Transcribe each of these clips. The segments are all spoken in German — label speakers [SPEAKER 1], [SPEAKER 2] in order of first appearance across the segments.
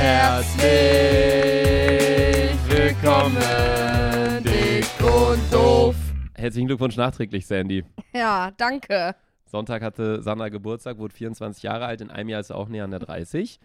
[SPEAKER 1] Herzlich willkommen, dick und doof.
[SPEAKER 2] Herzlichen Glückwunsch nachträglich, Sandy.
[SPEAKER 1] Ja, danke.
[SPEAKER 2] Sonntag hatte Sandra Geburtstag, wurde 24 Jahre alt. In einem Jahr ist sie auch näher an der 30.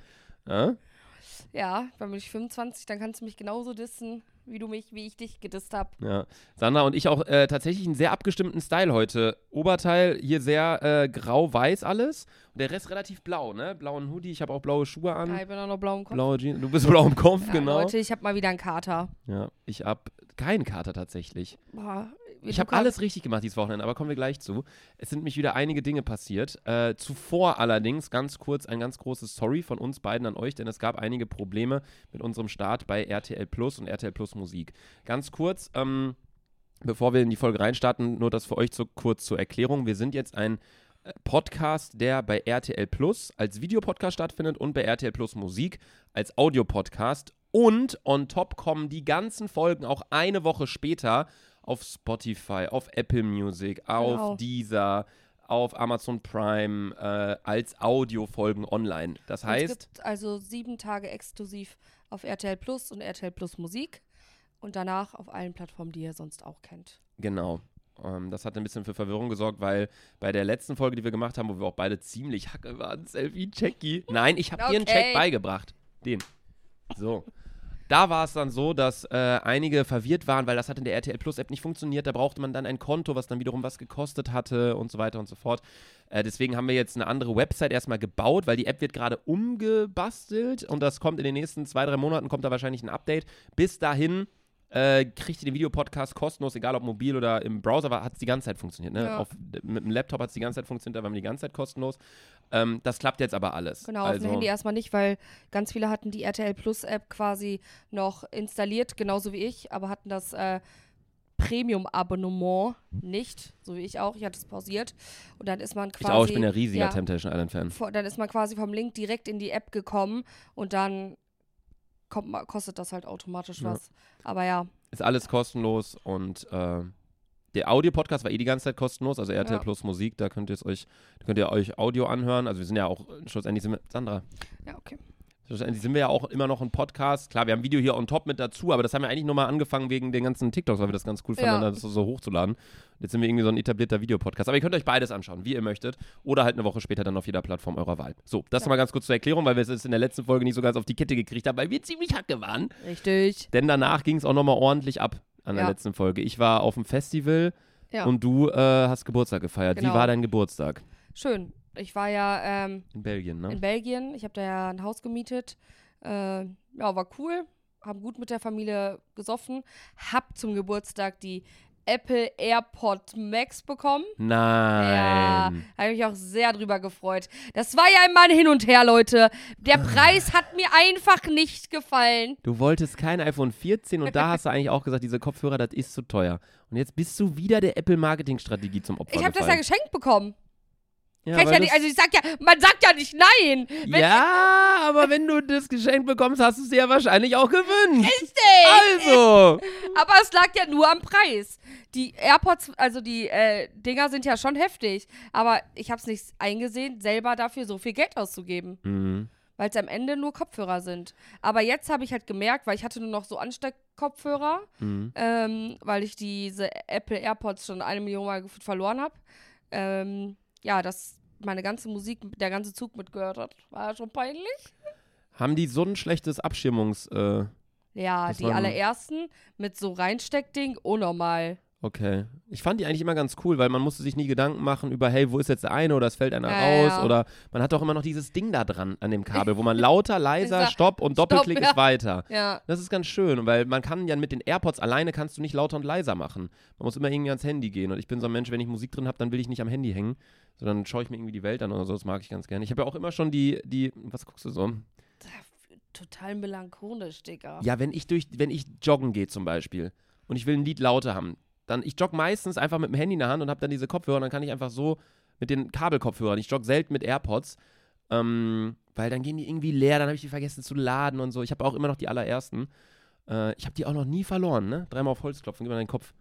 [SPEAKER 1] Ja, dann bin ich 25, dann kannst du mich genauso dissen, wie ich dich gedisst habe.
[SPEAKER 2] Ja. Sandra und ich auch tatsächlich einen sehr abgestimmten Style heute. Oberteil hier sehr grau-weiß alles und der Rest relativ blau, ne? Blauen Hoodie, ich habe auch blaue Schuhe an.
[SPEAKER 1] Ja, ich bin auch noch blau im Kopf.
[SPEAKER 2] Blaue Jeans, du bist blau im Kopf,
[SPEAKER 1] Ja,
[SPEAKER 2] genau.
[SPEAKER 1] Leute, ich habe mal wieder einen Kater.
[SPEAKER 2] Ja, ich habe keinen Kater tatsächlich.
[SPEAKER 1] Boah,
[SPEAKER 2] Ich habe alles richtig gemacht dieses Wochenende, aber kommen wir gleich zu. Es sind nämlich wieder einige Dinge passiert. Zuvor allerdings ganz kurz ein ganz großes Sorry von uns beiden an euch, denn es gab einige Probleme mit unserem Start bei RTL Plus und RTL Plus Musik. Ganz kurz, bevor wir in die Folge reinstarten, nur das für euch kurz zur Erklärung. Wir sind jetzt ein Podcast, der bei RTL Plus als Videopodcast stattfindet und bei RTL Plus Musik als Audiopodcast. Und on top kommen die ganzen Folgen auch eine Woche später auf Spotify, auf Apple Music, auf Deezer, auf Amazon Prime als Audiofolgen online. Das heißt...
[SPEAKER 1] Es gibt also 7 Tage exklusiv auf RTL Plus und RTL Plus Musik und danach auf allen Plattformen, die ihr sonst auch kennt.
[SPEAKER 2] Genau. Das hat ein bisschen für Verwirrung gesorgt, weil bei der letzten Folge, die wir gemacht haben, wo wir auch beide ziemlich hacke waren, Selfie-Checki. Nein, ich habe dir einen Check beigebracht. Den. So. Da war es dann so, dass einige verwirrt waren, weil das hat in der RTL Plus App nicht funktioniert. Da brauchte man dann ein Konto, was dann wiederum was gekostet hatte und so weiter und so fort. Deswegen haben wir jetzt eine andere Website erstmal gebaut, weil die App wird gerade umgebastelt und das kommt in den nächsten 2-3 Monaten, kommt da wahrscheinlich ein Update. Bis dahin kriegt ihr den Videopodcast kostenlos, egal ob mobil oder im Browser, hat es die ganze Zeit funktioniert. Ne?
[SPEAKER 1] Ja.
[SPEAKER 2] Mit dem Laptop hat es die ganze Zeit funktioniert, da waren wir die ganze Zeit kostenlos. Das klappt jetzt aber alles.
[SPEAKER 1] Genau, auf dem Handy erstmal nicht, weil ganz viele hatten die RTL Plus App quasi noch installiert, genauso wie ich, aber hatten das Premium-Abonnement nicht, so wie ich auch. Ich hatte es pausiert und dann ist man quasi...
[SPEAKER 2] Ich bin ja riesiger Temptation Island-Fan.
[SPEAKER 1] Dann ist man quasi vom Link direkt in die App gekommen und dann kostet das halt automatisch was. Aber ja.
[SPEAKER 2] Ist alles kostenlos und der Audio-Podcast war die ganze Zeit kostenlos, also RTL Plus Musik, da könnt ihr euch Audio anhören. Also wir sind ja auch, schlussendlich sind wir, Sandra.
[SPEAKER 1] Ja, okay.
[SPEAKER 2] Schlussendlich sind wir ja auch immer noch ein Podcast. Klar, wir haben ein Video hier on top mit dazu, aber das haben wir eigentlich nur mal angefangen wegen den ganzen TikToks, weil wir das ganz cool fanden, das so hochzuladen. Jetzt sind wir irgendwie so ein etablierter Videopodcast. Aber ihr könnt euch beides anschauen, wie ihr möchtet. Oder halt eine Woche später dann auf jeder Plattform eurer Wahl. So, das nochmal ganz kurz zur Erklärung, weil wir es in der letzten Folge nicht so ganz auf die Kette gekriegt haben, weil wir ziemlich hacke waren.
[SPEAKER 1] Richtig.
[SPEAKER 2] Denn danach ging es auch nochmal ordentlich ab an der letzten Folge. Ich war auf dem Festival und du hast Geburtstag gefeiert.
[SPEAKER 1] Genau.
[SPEAKER 2] Wie war dein Geburtstag?
[SPEAKER 1] Schön. Ich war ja
[SPEAKER 2] in Belgien, ne?
[SPEAKER 1] In Belgien. Ich habe da ja ein Haus gemietet. War cool. Haben gut mit der Familie gesoffen. Hab zum Geburtstag die Apple AirPod Max bekommen.
[SPEAKER 2] Nein.
[SPEAKER 1] Ja, habe mich auch sehr drüber gefreut. Das war ja immer ein Hin und Her, Leute. Der Preis hat mir einfach nicht gefallen.
[SPEAKER 2] Du wolltest kein iPhone 14 und da hast du eigentlich auch gesagt, diese Kopfhörer, das ist zu teuer. Und jetzt bist du wieder der Apple-Marketing-Strategie zum Opfer
[SPEAKER 1] Ich habe das ja geschenkt bekommen.
[SPEAKER 2] Ja,
[SPEAKER 1] man sagt ja nicht nein.
[SPEAKER 2] Ja, aber wenn du das Geschenk bekommst, hast du es dir ja wahrscheinlich auch gewünscht.
[SPEAKER 1] Richtig.
[SPEAKER 2] Also.
[SPEAKER 1] Aber es lag ja nur am Preis. Die AirPods, also die Dinger sind ja schon heftig. Aber ich habe es nicht eingesehen, selber dafür so viel Geld auszugeben.
[SPEAKER 2] Mhm.
[SPEAKER 1] Weil es am Ende nur Kopfhörer sind. Aber jetzt habe ich halt gemerkt, weil ich hatte nur noch so Ansteckkopfhörer, weil ich diese Apple AirPods schon 1 Million Mal verloren habe. Dass meine ganze Musik, der ganze Zug mitgehört hat. War ja schon peinlich.
[SPEAKER 2] Haben die so ein schlechtes Abschirmungs...
[SPEAKER 1] Ja, die allerersten mit so Reinsteckding, unnormal.
[SPEAKER 2] Okay. Ich fand die eigentlich immer ganz cool, weil man musste sich nie Gedanken machen über, hey, wo ist jetzt der eine oder es fällt einer raus oder man hat auch immer noch dieses Ding da dran an dem Kabel, wo man lauter, leiser, Stopp und Doppelklick ist weiter.
[SPEAKER 1] Ja.
[SPEAKER 2] Das ist ganz schön, weil man kann ja mit den AirPods alleine kannst du nicht lauter und leiser machen. Man muss immer irgendwie ans Handy gehen und ich bin so ein Mensch, wenn ich Musik drin habe, dann will ich nicht am Handy hängen, sondern schaue ich mir irgendwie die Welt an oder so, das mag ich ganz gerne. Ich habe ja auch immer schon die, was guckst du so?
[SPEAKER 1] Total melancholisch, Digga.
[SPEAKER 2] Ja, wenn ich joggen gehe zum Beispiel und ich will ein Lied lauter haben, ich jogge meistens einfach mit dem Handy in der Hand und habe dann diese Kopfhörer und dann kann ich einfach so mit den Kabelkopfhörern, ich jogge selten mit AirPods, weil dann gehen die irgendwie leer, dann habe ich die vergessen zu laden und so. Ich habe auch immer noch die allerersten. Ich habe die auch noch nie verloren, ne? 3-mal auf Holz klopfen, gib mal deinen Kopf.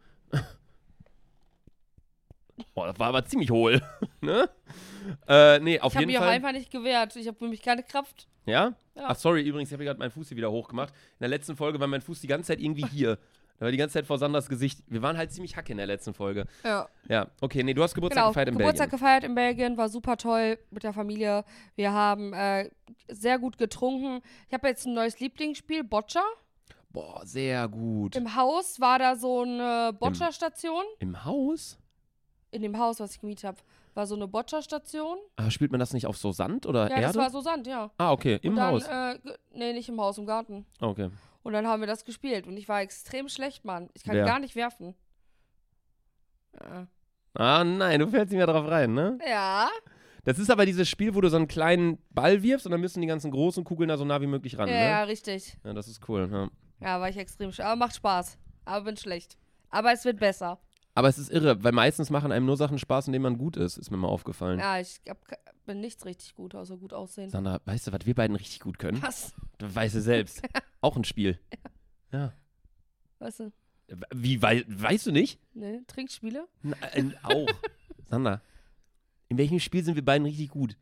[SPEAKER 2] Boah, das war aber ziemlich hohl, ne? Nee, auf jeden Fall.
[SPEAKER 1] Ich habe mich auch einfach nicht gewehrt. Ich habe nämlich keine Kraft.
[SPEAKER 2] Ja?
[SPEAKER 1] Ja.
[SPEAKER 2] Ach, sorry, übrigens, ich habe gerade meinen Fuß hier wieder hochgemacht. In der letzten Folge war mein Fuß die ganze Zeit irgendwie hier. Da war die ganze Zeit vor Sanders Gesicht. Wir waren halt ziemlich hacke in der letzten Folge.
[SPEAKER 1] Ja.
[SPEAKER 2] Ja, okay, nee, du hast Geburtstag gefeiert in
[SPEAKER 1] Geburtstag
[SPEAKER 2] Belgien.
[SPEAKER 1] gefeiert in Belgien, war super toll mit der Familie. Wir haben sehr gut getrunken. Ich habe jetzt ein neues Lieblingsspiel, Boccia.
[SPEAKER 2] Boah, sehr gut.
[SPEAKER 1] Im Haus war da so eine Boccia-Station.
[SPEAKER 2] Im Haus?
[SPEAKER 1] In dem Haus, was ich gemietet habe, war so eine Boccia-Station.
[SPEAKER 2] Aber spielt man das nicht auf so Sand oder
[SPEAKER 1] Ja,
[SPEAKER 2] Erde?
[SPEAKER 1] das war so Sand, ja.
[SPEAKER 2] Ah, okay, im
[SPEAKER 1] Und dann,
[SPEAKER 2] Haus.
[SPEAKER 1] Nee, nicht im Haus, im Garten.
[SPEAKER 2] Okay.
[SPEAKER 1] Und dann haben wir das gespielt. Und ich war extrem schlecht, Mann. Ich kann
[SPEAKER 2] Wer?
[SPEAKER 1] gar nicht werfen. Ja.
[SPEAKER 2] Ah, nein, du fällst nicht mehr drauf rein, ne?
[SPEAKER 1] Ja.
[SPEAKER 2] Das ist aber dieses Spiel, wo du so einen kleinen Ball wirfst und dann müssen die ganzen großen Kugeln da so nah wie möglich ran,
[SPEAKER 1] Ja,
[SPEAKER 2] ne?
[SPEAKER 1] ja, richtig.
[SPEAKER 2] Ja, das ist cool, ja.
[SPEAKER 1] Ja, war ich extrem schlecht. Aber macht Spaß. Aber bin schlecht. Aber es wird besser.
[SPEAKER 2] Aber es ist irre, weil meistens machen einem nur Sachen Spaß, in denen man gut ist mir mal aufgefallen.
[SPEAKER 1] Ja, bin nichts richtig gut, außer gut aussehen.
[SPEAKER 2] Sandra, weißt du, was wir beiden richtig gut können?
[SPEAKER 1] Was?
[SPEAKER 2] Du weißt es selbst. Auch ein Spiel. Ja.
[SPEAKER 1] Weißt du?
[SPEAKER 2] Wie, weißt du nicht?
[SPEAKER 1] Ne? Trinkspiele?
[SPEAKER 2] Nein, auch. Sandra, in welchem Spiel sind wir beiden richtig gut?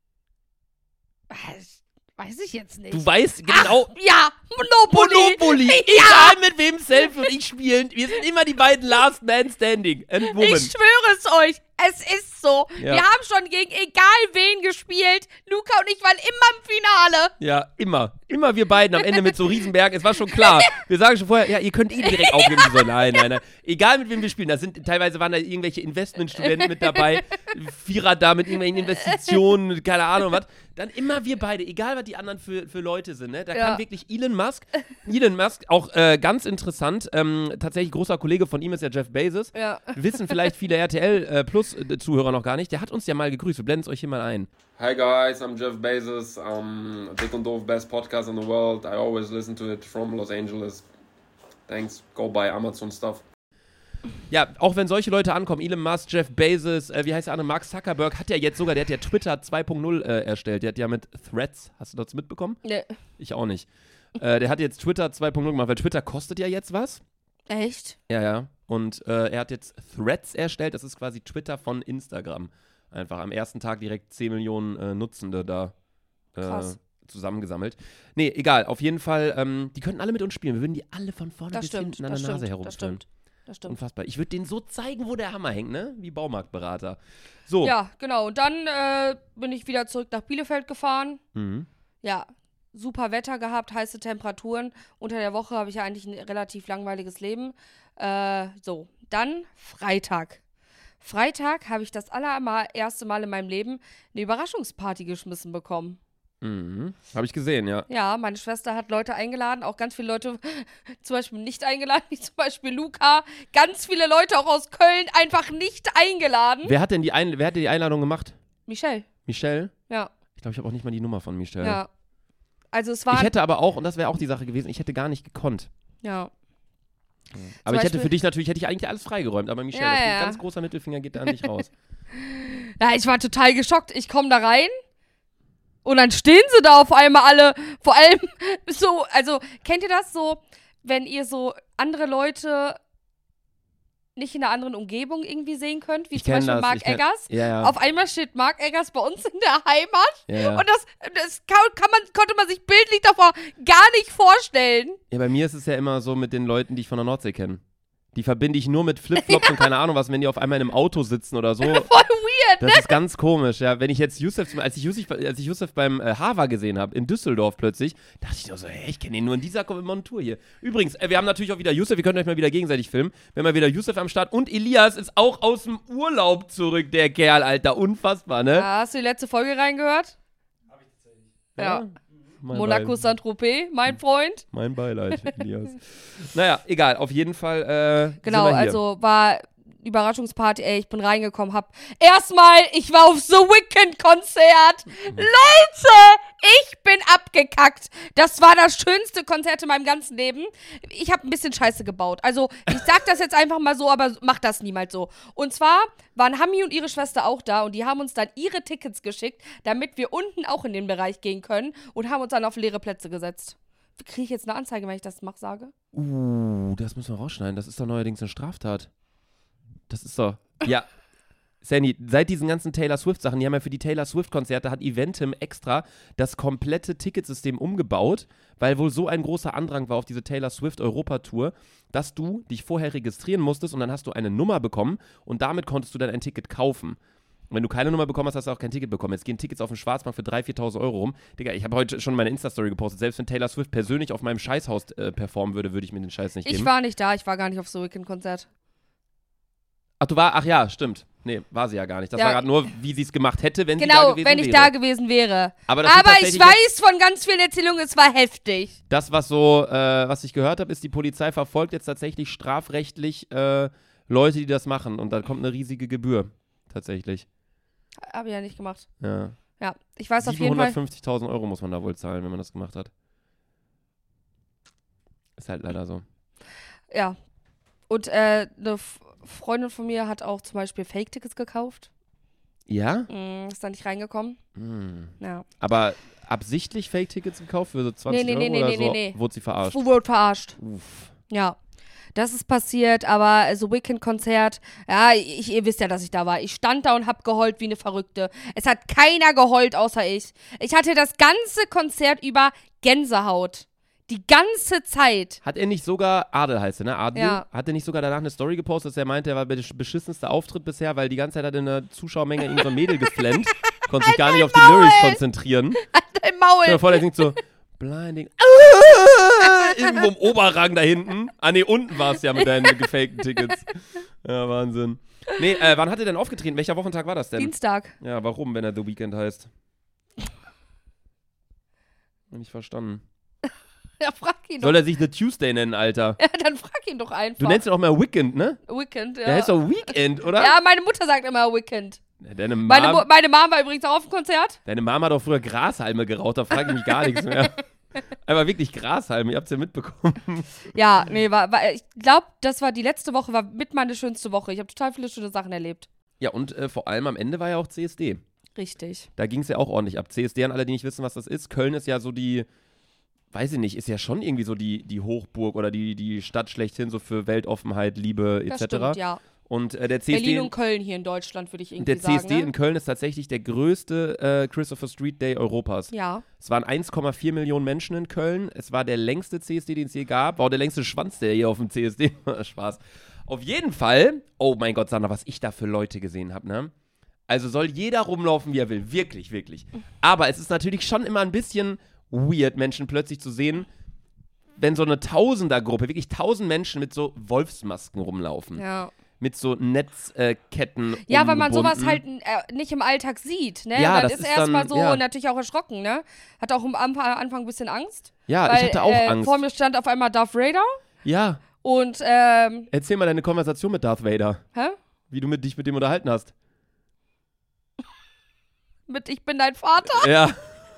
[SPEAKER 1] Weiß ich jetzt nicht.
[SPEAKER 2] Du weißt genau.
[SPEAKER 1] Ach, ja, Monopoly.
[SPEAKER 2] Monopoly.
[SPEAKER 1] Ja.
[SPEAKER 2] Egal mit wem Selfie und ich spielen. Wir sind immer die beiden Last Man Standing. And Woman.
[SPEAKER 1] Ich schwöre es euch. Es ist so.
[SPEAKER 2] Ja.
[SPEAKER 1] Wir haben schon gegen egal wen gespielt. Luca und ich waren immer im Finale.
[SPEAKER 2] Ja, immer. Immer wir beiden am Ende mit so Riesenbergen. Es war schon klar. Wir sagen schon vorher, ja, ihr könnt direkt aufgeben. Die so, nein. Egal mit wem wir spielen. Teilweise waren da irgendwelche Investmentstudenten mit dabei. Vierer da mit irgendwelchen Investitionen, keine Ahnung was. Dann immer wir beide, egal was die anderen für Leute sind. Ne? Da kann wirklich Elon Musk, auch ganz interessant, tatsächlich großer Kollege von ihm ist ja Jeff Bezos.
[SPEAKER 1] Ja.
[SPEAKER 2] Wissen vielleicht viele RTL Plus Zuhörer noch gar nicht. Der hat uns ja mal gegrüßt. Wir blenden es euch hier mal ein.
[SPEAKER 3] Hi guys, I'm Jeff Bezos. Dick und Doof, best podcast in the world. I always listen to it from Los Angeles. Thanks. Go buy Amazon stuff.
[SPEAKER 2] Ja, auch wenn solche Leute ankommen, Elon Musk, Jeff Bezos, wie heißt der andere, Mark Zuckerberg, hat ja jetzt sogar, der hat ja Twitter 2.0 erstellt. Der hat ja mit Threads, hast du das mitbekommen?
[SPEAKER 1] Nee.
[SPEAKER 2] Ich auch nicht. Der hat jetzt Twitter 2.0 gemacht, weil Twitter kostet ja jetzt was.
[SPEAKER 1] Echt?
[SPEAKER 2] Ja. Und er hat jetzt Threads erstellt, das ist quasi Twitter von Instagram. Einfach am ersten Tag direkt 10 Millionen Nutzende da zusammengesammelt. Nee, egal, auf jeden Fall, die könnten alle mit uns spielen. Wir würden die alle von vorne bis hinten an der Nase herumführen.
[SPEAKER 1] Das stimmt.
[SPEAKER 2] Unfassbar. Ich würde denen so zeigen, wo der Hammer hängt, ne? Wie Baumarktberater. So.
[SPEAKER 1] Ja, genau. Und dann bin ich wieder zurück nach Bielefeld gefahren.
[SPEAKER 2] Mhm.
[SPEAKER 1] Ja, super Wetter gehabt, heiße Temperaturen. Unter der Woche habe ich ja eigentlich ein relativ langweiliges Leben. So, dann Freitag. Freitag habe ich das allererste Mal in meinem Leben eine Überraschungsparty geschmissen bekommen.
[SPEAKER 2] Mhm. Habe ich gesehen, ja.
[SPEAKER 1] Ja, meine Schwester hat Leute eingeladen, auch ganz viele Leute zum Beispiel nicht eingeladen, wie zum Beispiel Luca. Ganz viele Leute auch aus Köln einfach nicht eingeladen.
[SPEAKER 2] Wer hat die Einladung gemacht?
[SPEAKER 1] Michelle.
[SPEAKER 2] Michelle?
[SPEAKER 1] Ja.
[SPEAKER 2] Ich glaube, ich habe auch nicht mal die Nummer von Michelle.
[SPEAKER 1] Ja. Also es war...
[SPEAKER 2] Ich hätte aber auch, und das wäre auch die Sache gewesen, ich hätte gar nicht gekonnt.
[SPEAKER 1] Ja.
[SPEAKER 2] Aber ich hätte für dich natürlich, hätte ich eigentlich alles freigeräumt. Aber Michelle, das ist ein ganz großer Mittelfinger, geht da an dich raus.
[SPEAKER 1] Ja, ich war total geschockt. Ich komme da rein und dann stehen sie da auf einmal alle. Vor allem so, also kennt ihr das so, wenn ihr so andere Leute nicht in einer anderen Umgebung irgendwie sehen könnt, wie
[SPEAKER 2] Ich
[SPEAKER 1] zum
[SPEAKER 2] kenn
[SPEAKER 1] Beispiel
[SPEAKER 2] das,
[SPEAKER 1] Mark Eggers.
[SPEAKER 2] Ja.
[SPEAKER 1] Auf einmal steht Mark Eggers bei uns in der Heimat
[SPEAKER 2] Ja.
[SPEAKER 1] und das konnte man sich bildlich davor gar nicht vorstellen.
[SPEAKER 2] Ja, bei mir ist es ja immer so mit den Leuten, die ich von der Nordsee kenne. Die verbinde ich nur mit Flipflops und keine Ahnung was, wenn die auf einmal in einem Auto sitzen oder so.
[SPEAKER 1] Voll weird,
[SPEAKER 2] Das ist ganz komisch, ja. Wenn ich jetzt als ich Yusuf beim Hava gesehen habe, in Düsseldorf plötzlich, dachte ich nur so, hey, ich kenne ihn nur in dieser Montur hier. Übrigens, wir haben natürlich auch wieder Yusuf, wir können euch mal wieder gegenseitig filmen. Wir haben mal wieder Yusuf am Start und Elias ist auch aus dem Urlaub zurück, der Kerl, Alter. Unfassbar, ne?
[SPEAKER 1] Ja, hast du die letzte Folge reingehört?
[SPEAKER 3] Hab ich tatsächlich.
[SPEAKER 1] Ja.
[SPEAKER 2] Mein
[SPEAKER 1] Monaco Saint-Tropez, mein Freund.
[SPEAKER 2] Mein Beileid, Elias. Naja, egal, auf jeden Fall.
[SPEAKER 1] Genau,
[SPEAKER 2] sind wir hier.
[SPEAKER 1] also war Überraschungsparty, ey, ich bin reingekommen, ich war auf The Weeknd-Konzert. Leute, ich bin abgekackt. Das war das schönste Konzert in meinem ganzen Leben. Ich habe ein bisschen Scheiße gebaut. Also, ich sag das jetzt einfach mal so, aber macht das niemals so. Und zwar waren Hami und ihre Schwester auch da und die haben uns dann ihre Tickets geschickt, damit wir unten auch in den Bereich gehen können und haben uns dann auf leere Plätze gesetzt. Kriege ich jetzt eine Anzeige, wenn ich das sage?
[SPEAKER 2] Das müssen wir rausschneiden. Das ist doch neuerdings eine Straftat. Das ist doch. Ja. Sandy, seit diesen ganzen Taylor Swift-Sachen, die haben ja für die Taylor Swift-Konzerte, hat Eventim extra das komplette Ticketsystem umgebaut, weil wohl so ein großer Andrang war auf diese Taylor Swift-Europa-Tour, dass du dich vorher registrieren musstest und dann hast du eine Nummer bekommen und damit konntest du dann ein Ticket kaufen. Und wenn du keine Nummer bekommen hast, hast du auch kein Ticket bekommen. Jetzt gehen Tickets auf dem Schwarzmarkt für 3.000, 4.000 Euro rum. Digga, ich habe heute schon meine Insta-Story gepostet. Selbst wenn Taylor Swift persönlich auf meinem Scheißhaus performen würde, würde ich mir den Scheiß nicht geben.
[SPEAKER 1] Ich war nicht da, ich war gar nicht auf so Weekend-Konzert.
[SPEAKER 2] Ach ja, stimmt. Nee, war sie ja gar nicht. Das war gerade nur, wie sie es gemacht hätte, wenn sie da gewesen wäre.
[SPEAKER 1] Genau, wenn ich da gewesen wäre.
[SPEAKER 2] Aber
[SPEAKER 1] ich weiß von ganz vielen Erzählungen, es war heftig.
[SPEAKER 2] Das, was ich gehört habe, ist, die Polizei verfolgt jetzt tatsächlich strafrechtlich Leute, die das machen. Und da kommt eine riesige Gebühr. Tatsächlich.
[SPEAKER 1] Habe ich ja nicht gemacht.
[SPEAKER 2] Ja.
[SPEAKER 1] Ja, ich weiß auf jeden Fall.
[SPEAKER 2] 750.000 Euro muss man da wohl zahlen, wenn man das gemacht hat. Ist halt leider so.
[SPEAKER 1] Ja. Und eine Freundin von mir hat auch zum Beispiel Fake-Tickets gekauft.
[SPEAKER 2] Ja?
[SPEAKER 1] Ist da nicht reingekommen. Ja.
[SPEAKER 2] Aber absichtlich Fake-Tickets gekauft für so 20 Euro oder so?
[SPEAKER 1] Nee.
[SPEAKER 2] Wurde sie verarscht?
[SPEAKER 1] Wurde verarscht.
[SPEAKER 2] Uff.
[SPEAKER 1] Ja. Das ist passiert, aber so Weekend-Konzert, ja, ihr wisst ja, dass ich da war. Ich stand da und hab geheult wie eine Verrückte. Es hat keiner geheult, außer ich. Ich hatte das ganze Konzert über Gänsehaut. Die ganze Zeit.
[SPEAKER 2] Hat er nicht sogar, Adel heißt er, ne? Adel?
[SPEAKER 1] Ja.
[SPEAKER 2] Hat er nicht sogar danach eine Story gepostet, dass er meinte, er war der beschissenste Auftritt bisher, weil die ganze Zeit hat in der Zuschauermenge ihm so ein Mädel geflennt. Konnte sich gar nicht auf die Lyrics konzentrieren.
[SPEAKER 1] Dein Maul.
[SPEAKER 2] Stell dir vor, der singt so, Blinding. Irgendwo im Oberrang da hinten. Ah, nee, unten war es ja mit deinen gefakten Tickets. Ja, Wahnsinn. Nee, wann hat er denn aufgetreten? Welcher Wochentag war das denn?
[SPEAKER 1] Dienstag.
[SPEAKER 2] Ja, warum, wenn er The Weeknd heißt? Nicht verstanden.
[SPEAKER 1] Ja, frag ihn doch.
[SPEAKER 2] Soll er sich The Tuesday nennen, Alter?
[SPEAKER 1] Ja, dann frag ihn doch einfach.
[SPEAKER 2] Du nennst ihn auch mal Weekend, ne?
[SPEAKER 1] Weekend, ja.
[SPEAKER 2] Der heißt doch Weekend, oder?
[SPEAKER 1] Ja, meine Mutter sagt immer Weekend.
[SPEAKER 2] Ja, deine Mom
[SPEAKER 1] meine Mom war übrigens auch auf dem Konzert.
[SPEAKER 2] Deine Mama hat doch früher Grashalme geraucht, da frage ich mich gar nichts mehr. Aber wirklich Grashalme, ihr habt's ja mitbekommen.
[SPEAKER 1] Ja, nee, ich glaube, das war die letzte Woche, war mit meine schönste Woche. Ich habe total viele schöne Sachen erlebt.
[SPEAKER 2] Ja, und vor allem am Ende war ja auch CSD.
[SPEAKER 1] Richtig.
[SPEAKER 2] Da ging es ja auch ordentlich ab. CSD, an alle, die nicht wissen, was das ist. Köln ist ja so die, weiß ich nicht, ist ja schon irgendwie so die Hochburg oder die Stadt schlechthin so für Weltoffenheit, Liebe etc.
[SPEAKER 1] Das stimmt, ja.
[SPEAKER 2] Und der CSD
[SPEAKER 1] Berlin und Köln hier in Deutschland, würde ich irgendwie sagen.
[SPEAKER 2] Der CSD in Köln ist tatsächlich der größte Christopher Street Day Europas.
[SPEAKER 1] Ja.
[SPEAKER 2] Es waren 1,4 Millionen Menschen in Köln. Es war der längste CSD, den es je gab. War auch der längste Schwanz, der hier auf dem CSD war. Spaß. Auf jeden Fall, oh mein Gott, Sandra, was ich da für Leute gesehen habe, ne? Also soll jeder rumlaufen, wie er will. Wirklich, wirklich. Aber es ist natürlich schon immer ein bisschen weird, Menschen plötzlich zu sehen, wenn so eine Tausendergruppe, wirklich 1000 Menschen mit so Wolfsmasken rumlaufen.
[SPEAKER 1] Ja.
[SPEAKER 2] Mit so Netzketten.
[SPEAKER 1] Ja, weil man sowas halt nicht im Alltag sieht, ne?
[SPEAKER 2] Ja,
[SPEAKER 1] dann
[SPEAKER 2] das
[SPEAKER 1] ist
[SPEAKER 2] ist
[SPEAKER 1] erstmal
[SPEAKER 2] dann,
[SPEAKER 1] so
[SPEAKER 2] ja.
[SPEAKER 1] natürlich auch erschrocken, ne? Hat auch am Anfang ein bisschen Angst.
[SPEAKER 2] Ja,
[SPEAKER 1] weil,
[SPEAKER 2] ich hatte auch Angst.
[SPEAKER 1] Vor mir stand auf einmal Darth Vader
[SPEAKER 2] Ja.
[SPEAKER 1] und,
[SPEAKER 2] Erzähl mal deine Konversation mit Darth Vader.
[SPEAKER 1] hä?
[SPEAKER 2] Wie du dich mit dem unterhalten hast.
[SPEAKER 1] Mit Ich bin dein Vater?
[SPEAKER 2] Ja.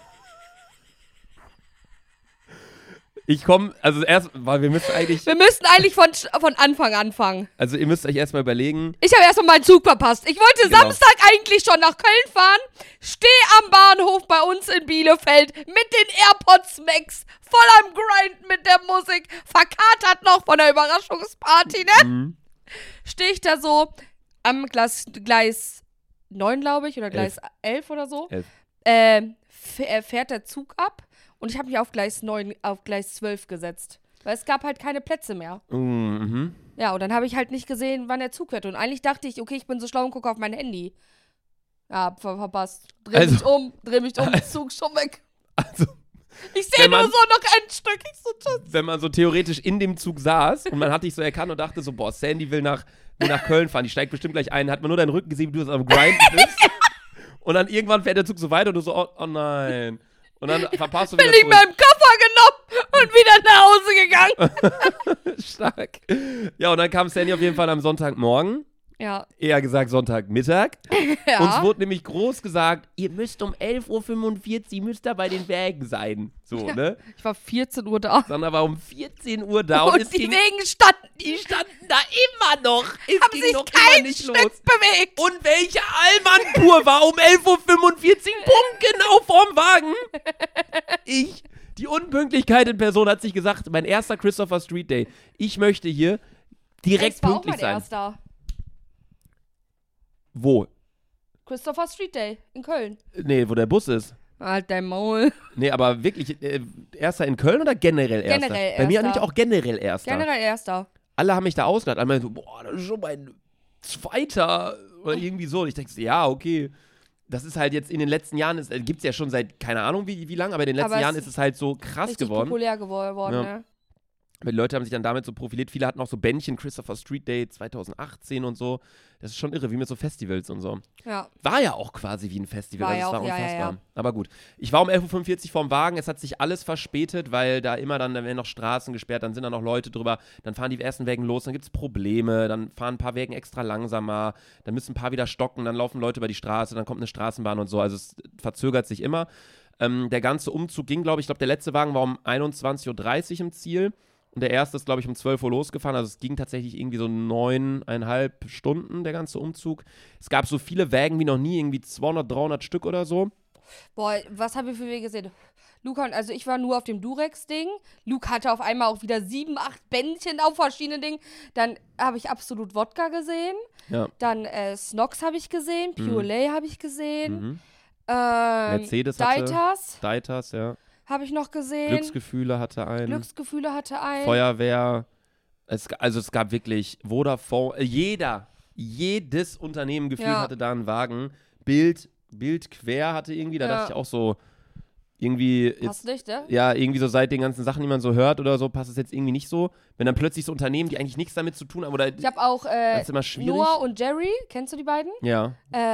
[SPEAKER 2] Ich komme, also weil wir müssen eigentlich,
[SPEAKER 1] Wir müssten eigentlich von Anfang anfangen.
[SPEAKER 2] also ihr müsst euch erstmal überlegen,
[SPEAKER 1] Ich habe erstmal meinen Zug verpasst. Ich wollte
[SPEAKER 2] Genau.
[SPEAKER 1] Samstag eigentlich schon nach Köln fahren, stehe am Bahnhof bei uns in Bielefeld mit den AirPods Max, voll am Grind mit der Musik, verkatert noch von der Überraschungsparty, ne? Stehe ich da so am Gleis 9, glaube ich, oder Gleis 11 oder so.
[SPEAKER 2] 11.
[SPEAKER 1] Fährt der Zug ab und ich habe mich auf Gleis 9, auf Gleis 12 gesetzt. Weil es gab halt keine Plätze mehr.
[SPEAKER 2] Mhm.
[SPEAKER 1] Ja, und dann habe ich halt nicht gesehen, wann der Zug fährt. Und eigentlich dachte ich, okay, ich bin so schlau und gucke auf mein Handy. Ja, verpasst. Dreh mich um, Zug schon weg.
[SPEAKER 2] Also,
[SPEAKER 1] Ich sehe nur so noch ein Stück. Ich so, tschüss.
[SPEAKER 2] wenn man so theoretisch in dem Zug saß und man hat dich so erkannt und dachte so, boah, Sandy will nach Köln fahren, die steigt bestimmt gleich ein, hat man nur deinen Rücken gesehen, wie du so am Grind bist. Und dann irgendwann fährt der Zug so weiter und du so, oh nein. Und dann verpasst du wieder
[SPEAKER 1] Bin ich mit dem Koffer genommen und wieder nach Hause gegangen.
[SPEAKER 2] Stark. Ja, und dann kam Sandy auf jeden Fall am Sonntagmorgen.
[SPEAKER 1] Ja.
[SPEAKER 2] Eher gesagt Sonntagmittag.
[SPEAKER 1] Ja.
[SPEAKER 2] Uns wurde nämlich groß gesagt, ihr müsst um 11.45 Uhr müsst ihr bei den Werken sein. So,
[SPEAKER 1] Ja.
[SPEAKER 2] ne?
[SPEAKER 1] Ich war 14 Uhr da.
[SPEAKER 2] Sandra war um 14 Uhr da
[SPEAKER 1] Und
[SPEAKER 2] es
[SPEAKER 1] die
[SPEAKER 2] ging,
[SPEAKER 1] Wegen standen.
[SPEAKER 2] die standen da immer noch. Es
[SPEAKER 1] Haben
[SPEAKER 2] ging
[SPEAKER 1] sich
[SPEAKER 2] noch
[SPEAKER 1] kein
[SPEAKER 2] immer nicht
[SPEAKER 1] Stück
[SPEAKER 2] los.
[SPEAKER 1] bewegt.
[SPEAKER 2] Und welche Allmann-Tour war um 11.45 Uhr punktgenau vorm Wagen? Die Unpünktlichkeit in Person hat sich gesagt, mein erster Christopher Street Day. Ich möchte hier direkt
[SPEAKER 1] Das war auch
[SPEAKER 2] pünktlich
[SPEAKER 1] mein
[SPEAKER 2] sein.
[SPEAKER 1] erster.
[SPEAKER 2] Wo?
[SPEAKER 1] Christopher Street Day in Köln.
[SPEAKER 2] Nee, wo der Bus ist.
[SPEAKER 1] Halt dein Maul.
[SPEAKER 2] Nee, aber wirklich, Erster in Köln oder generell Erster?
[SPEAKER 1] Generell
[SPEAKER 2] Bei mir
[SPEAKER 1] Erster.
[SPEAKER 2] eigentlich auch generell Erster.
[SPEAKER 1] Generell Erster.
[SPEAKER 2] Alle haben mich da ausgelacht. Alle meinen so, boah, das ist schon mein Zweiter oder irgendwie so. Und ich denke, ja, okay. Das ist halt jetzt in den letzten Jahren, gibt es ja schon seit, keine Ahnung wie lang, aber in den letzten Jahren ist es halt so krass
[SPEAKER 1] richtig
[SPEAKER 2] geworden.
[SPEAKER 1] populär geworden,
[SPEAKER 2] Ja.
[SPEAKER 1] ne?
[SPEAKER 2] Die Leute haben sich dann damit so profiliert. Viele hatten auch so Bändchen, Christopher Street Day 2018 und so. Das ist schon irre, wie mit so Festivals und so.
[SPEAKER 1] Ja.
[SPEAKER 2] War ja auch quasi wie ein Festival.
[SPEAKER 1] War
[SPEAKER 2] Also
[SPEAKER 1] ja
[SPEAKER 2] es war
[SPEAKER 1] auch, ja,
[SPEAKER 2] unfassbar.
[SPEAKER 1] ja.
[SPEAKER 2] Aber gut. Ich war um 11.45 Uhr vorm Wagen. Es hat sich alles verspätet, weil da immer dann werden noch Straßen gesperrt. Dann sind da noch Leute drüber. Dann fahren die ersten Wägen los. Dann gibt es Probleme. Dann fahren ein paar Wägen extra langsamer. Dann müssen ein paar wieder stocken. Dann laufen Leute über die Straße. Dann kommt eine Straßenbahn und so. Also es verzögert sich immer. Der ganze Umzug ging, glaube ich, der letzte Wagen war um 21.30 Uhr im Ziel. Und der erste ist, glaube ich, um 12 Uhr losgefahren. Also es ging tatsächlich irgendwie so 9,5 Stunden, der ganze Umzug. Es gab so viele Wägen wie noch nie, irgendwie 200, 300 Stück oder so.
[SPEAKER 1] Boah, was haben wir für Wege gesehen? Luca und, also ich war nur auf dem Durex-Ding. Luke hatte auf einmal auch wieder 7, 8 Bändchen auf verschiedenen Dingen. Dann habe ich absolut Wodka gesehen.
[SPEAKER 2] Ja.
[SPEAKER 1] Dann Snox habe ich gesehen. Pure Lay habe ich gesehen.
[SPEAKER 2] Mercedes
[SPEAKER 1] Deitas
[SPEAKER 2] ja.
[SPEAKER 1] habe ich noch gesehen.
[SPEAKER 2] Glücksgefühle hatte einen.
[SPEAKER 1] Glücksgefühle hatte einen.
[SPEAKER 2] Feuerwehr. Es gab wirklich Vodafone. Jedes Unternehmen gefühlt hatte da einen Wagen. Bild quer hatte irgendwie. Da dachte ich auch so, irgendwie.
[SPEAKER 1] Passt nicht, ne?
[SPEAKER 2] Ja, irgendwie so seit den ganzen Sachen, die man so hört oder so, passt es jetzt irgendwie nicht so. Wenn dann plötzlich so Unternehmen, die eigentlich nichts damit zu tun haben. Oder
[SPEAKER 1] Ich habe auch
[SPEAKER 2] das ist immer schwierig.
[SPEAKER 1] Noah und Jerry, kennst du die beiden?
[SPEAKER 2] Ja.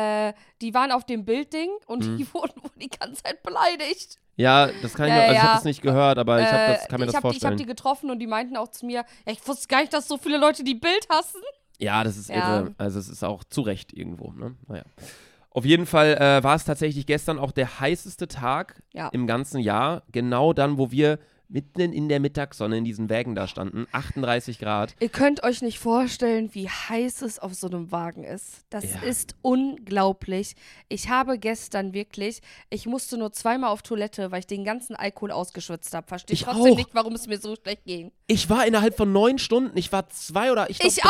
[SPEAKER 1] Die waren auf dem Bildding und die wurden wohl die ganze Zeit beleidigt.
[SPEAKER 2] Ja, das kann ich noch, also ich habe das nicht gehört, aber kann mir das vorstellen.
[SPEAKER 1] Ich habe die getroffen und die meinten auch zu mir, ja, ich wusste gar nicht, dass so viele Leute die Bild hassen.
[SPEAKER 2] Ja, das ist irre. Also es ist auch zu Recht irgendwo, ne? Naja. Auf jeden Fall war es tatsächlich gestern auch der heißeste Tag im ganzen Jahr. Genau dann, wo wir mitten in der Mittagssonne in diesen Wägen da standen. 38 Grad.
[SPEAKER 1] Ihr könnt euch nicht vorstellen, wie heiß es auf so einem Wagen ist. Das ist unglaublich. Ich habe gestern wirklich, ich musste nur 2-mal auf Toilette, weil ich den ganzen Alkohol ausgeschwitzt habe. Verstehe ich trotzdem nicht, warum es mir so schlecht ging.
[SPEAKER 2] Ich war innerhalb von 9 Stunden, ich war 3-mal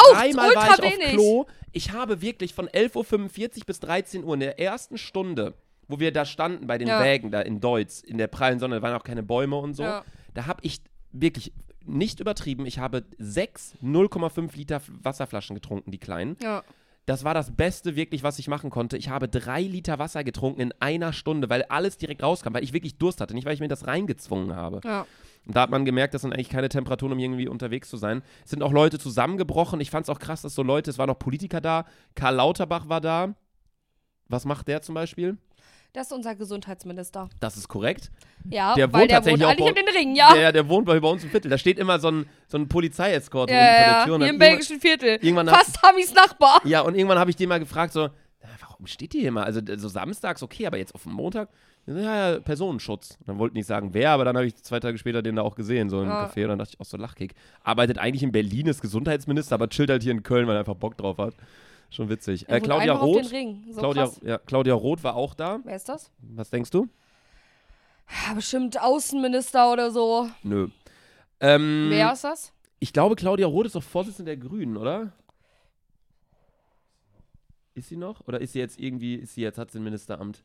[SPEAKER 2] war ich auf Klo. Ich habe wirklich von 11.45 Uhr bis 13 Uhr in der ersten Stunde, wo wir da standen bei den Wägen da in Deutz, in der prallen Sonne, da waren auch keine Bäume und so, da habe ich wirklich nicht übertrieben, ich habe 6 0,5 Liter Wasserflaschen getrunken, die kleinen. Ja. Das war das Beste wirklich, was ich machen konnte. Ich habe 3 Liter Wasser getrunken in einer Stunde, weil alles direkt rauskam, weil ich wirklich Durst hatte, nicht weil ich mir das reingezwungen habe. Ja. Und da hat man gemerkt, das sind eigentlich keine Temperaturen, um irgendwie unterwegs zu sein. Es sind auch Leute zusammengebrochen. Ich fand es auch krass, dass so Leute, es waren noch Politiker da. Karl Lauterbach war da. Was macht der zum Beispiel?
[SPEAKER 1] Das ist unser Gesundheitsminister.
[SPEAKER 2] Das ist korrekt.
[SPEAKER 1] Ja,
[SPEAKER 2] der
[SPEAKER 1] weil der wohnt eigentlich in den Ringen, ja.
[SPEAKER 2] Der wohnt bei uns im Viertel. Da steht immer so ein Polizeiescort
[SPEAKER 1] vor der Tür. Hier im belgischen Viertel. Fast Hamis Nachbar.
[SPEAKER 2] Ja, und irgendwann habe ich den mal gefragt, so, warum steht die hier immer? Also so samstags, okay, aber jetzt auf dem Montag? Ja, Personenschutz. Dann wollte ich nicht sagen, wer, aber dann habe ich 2 Tage später den da auch gesehen, so im Café. Und dann dachte ich auch so, Lachkick. Arbeitet eigentlich in Berlin, ist Gesundheitsminister, aber chillt halt hier in Köln, weil er einfach Bock drauf hat. Schon witzig. Claudia Roth. So Claudia Roth war auch da.
[SPEAKER 1] Wer ist das?
[SPEAKER 2] Was denkst du?
[SPEAKER 1] Ja, bestimmt Außenminister oder so.
[SPEAKER 2] Nö.
[SPEAKER 1] Wer ist das?
[SPEAKER 2] Ich glaube, Claudia Roth ist doch Vorsitzende der Grünen, oder? Ist sie noch? Oder ist sie jetzt, hat sie ein Ministeramt?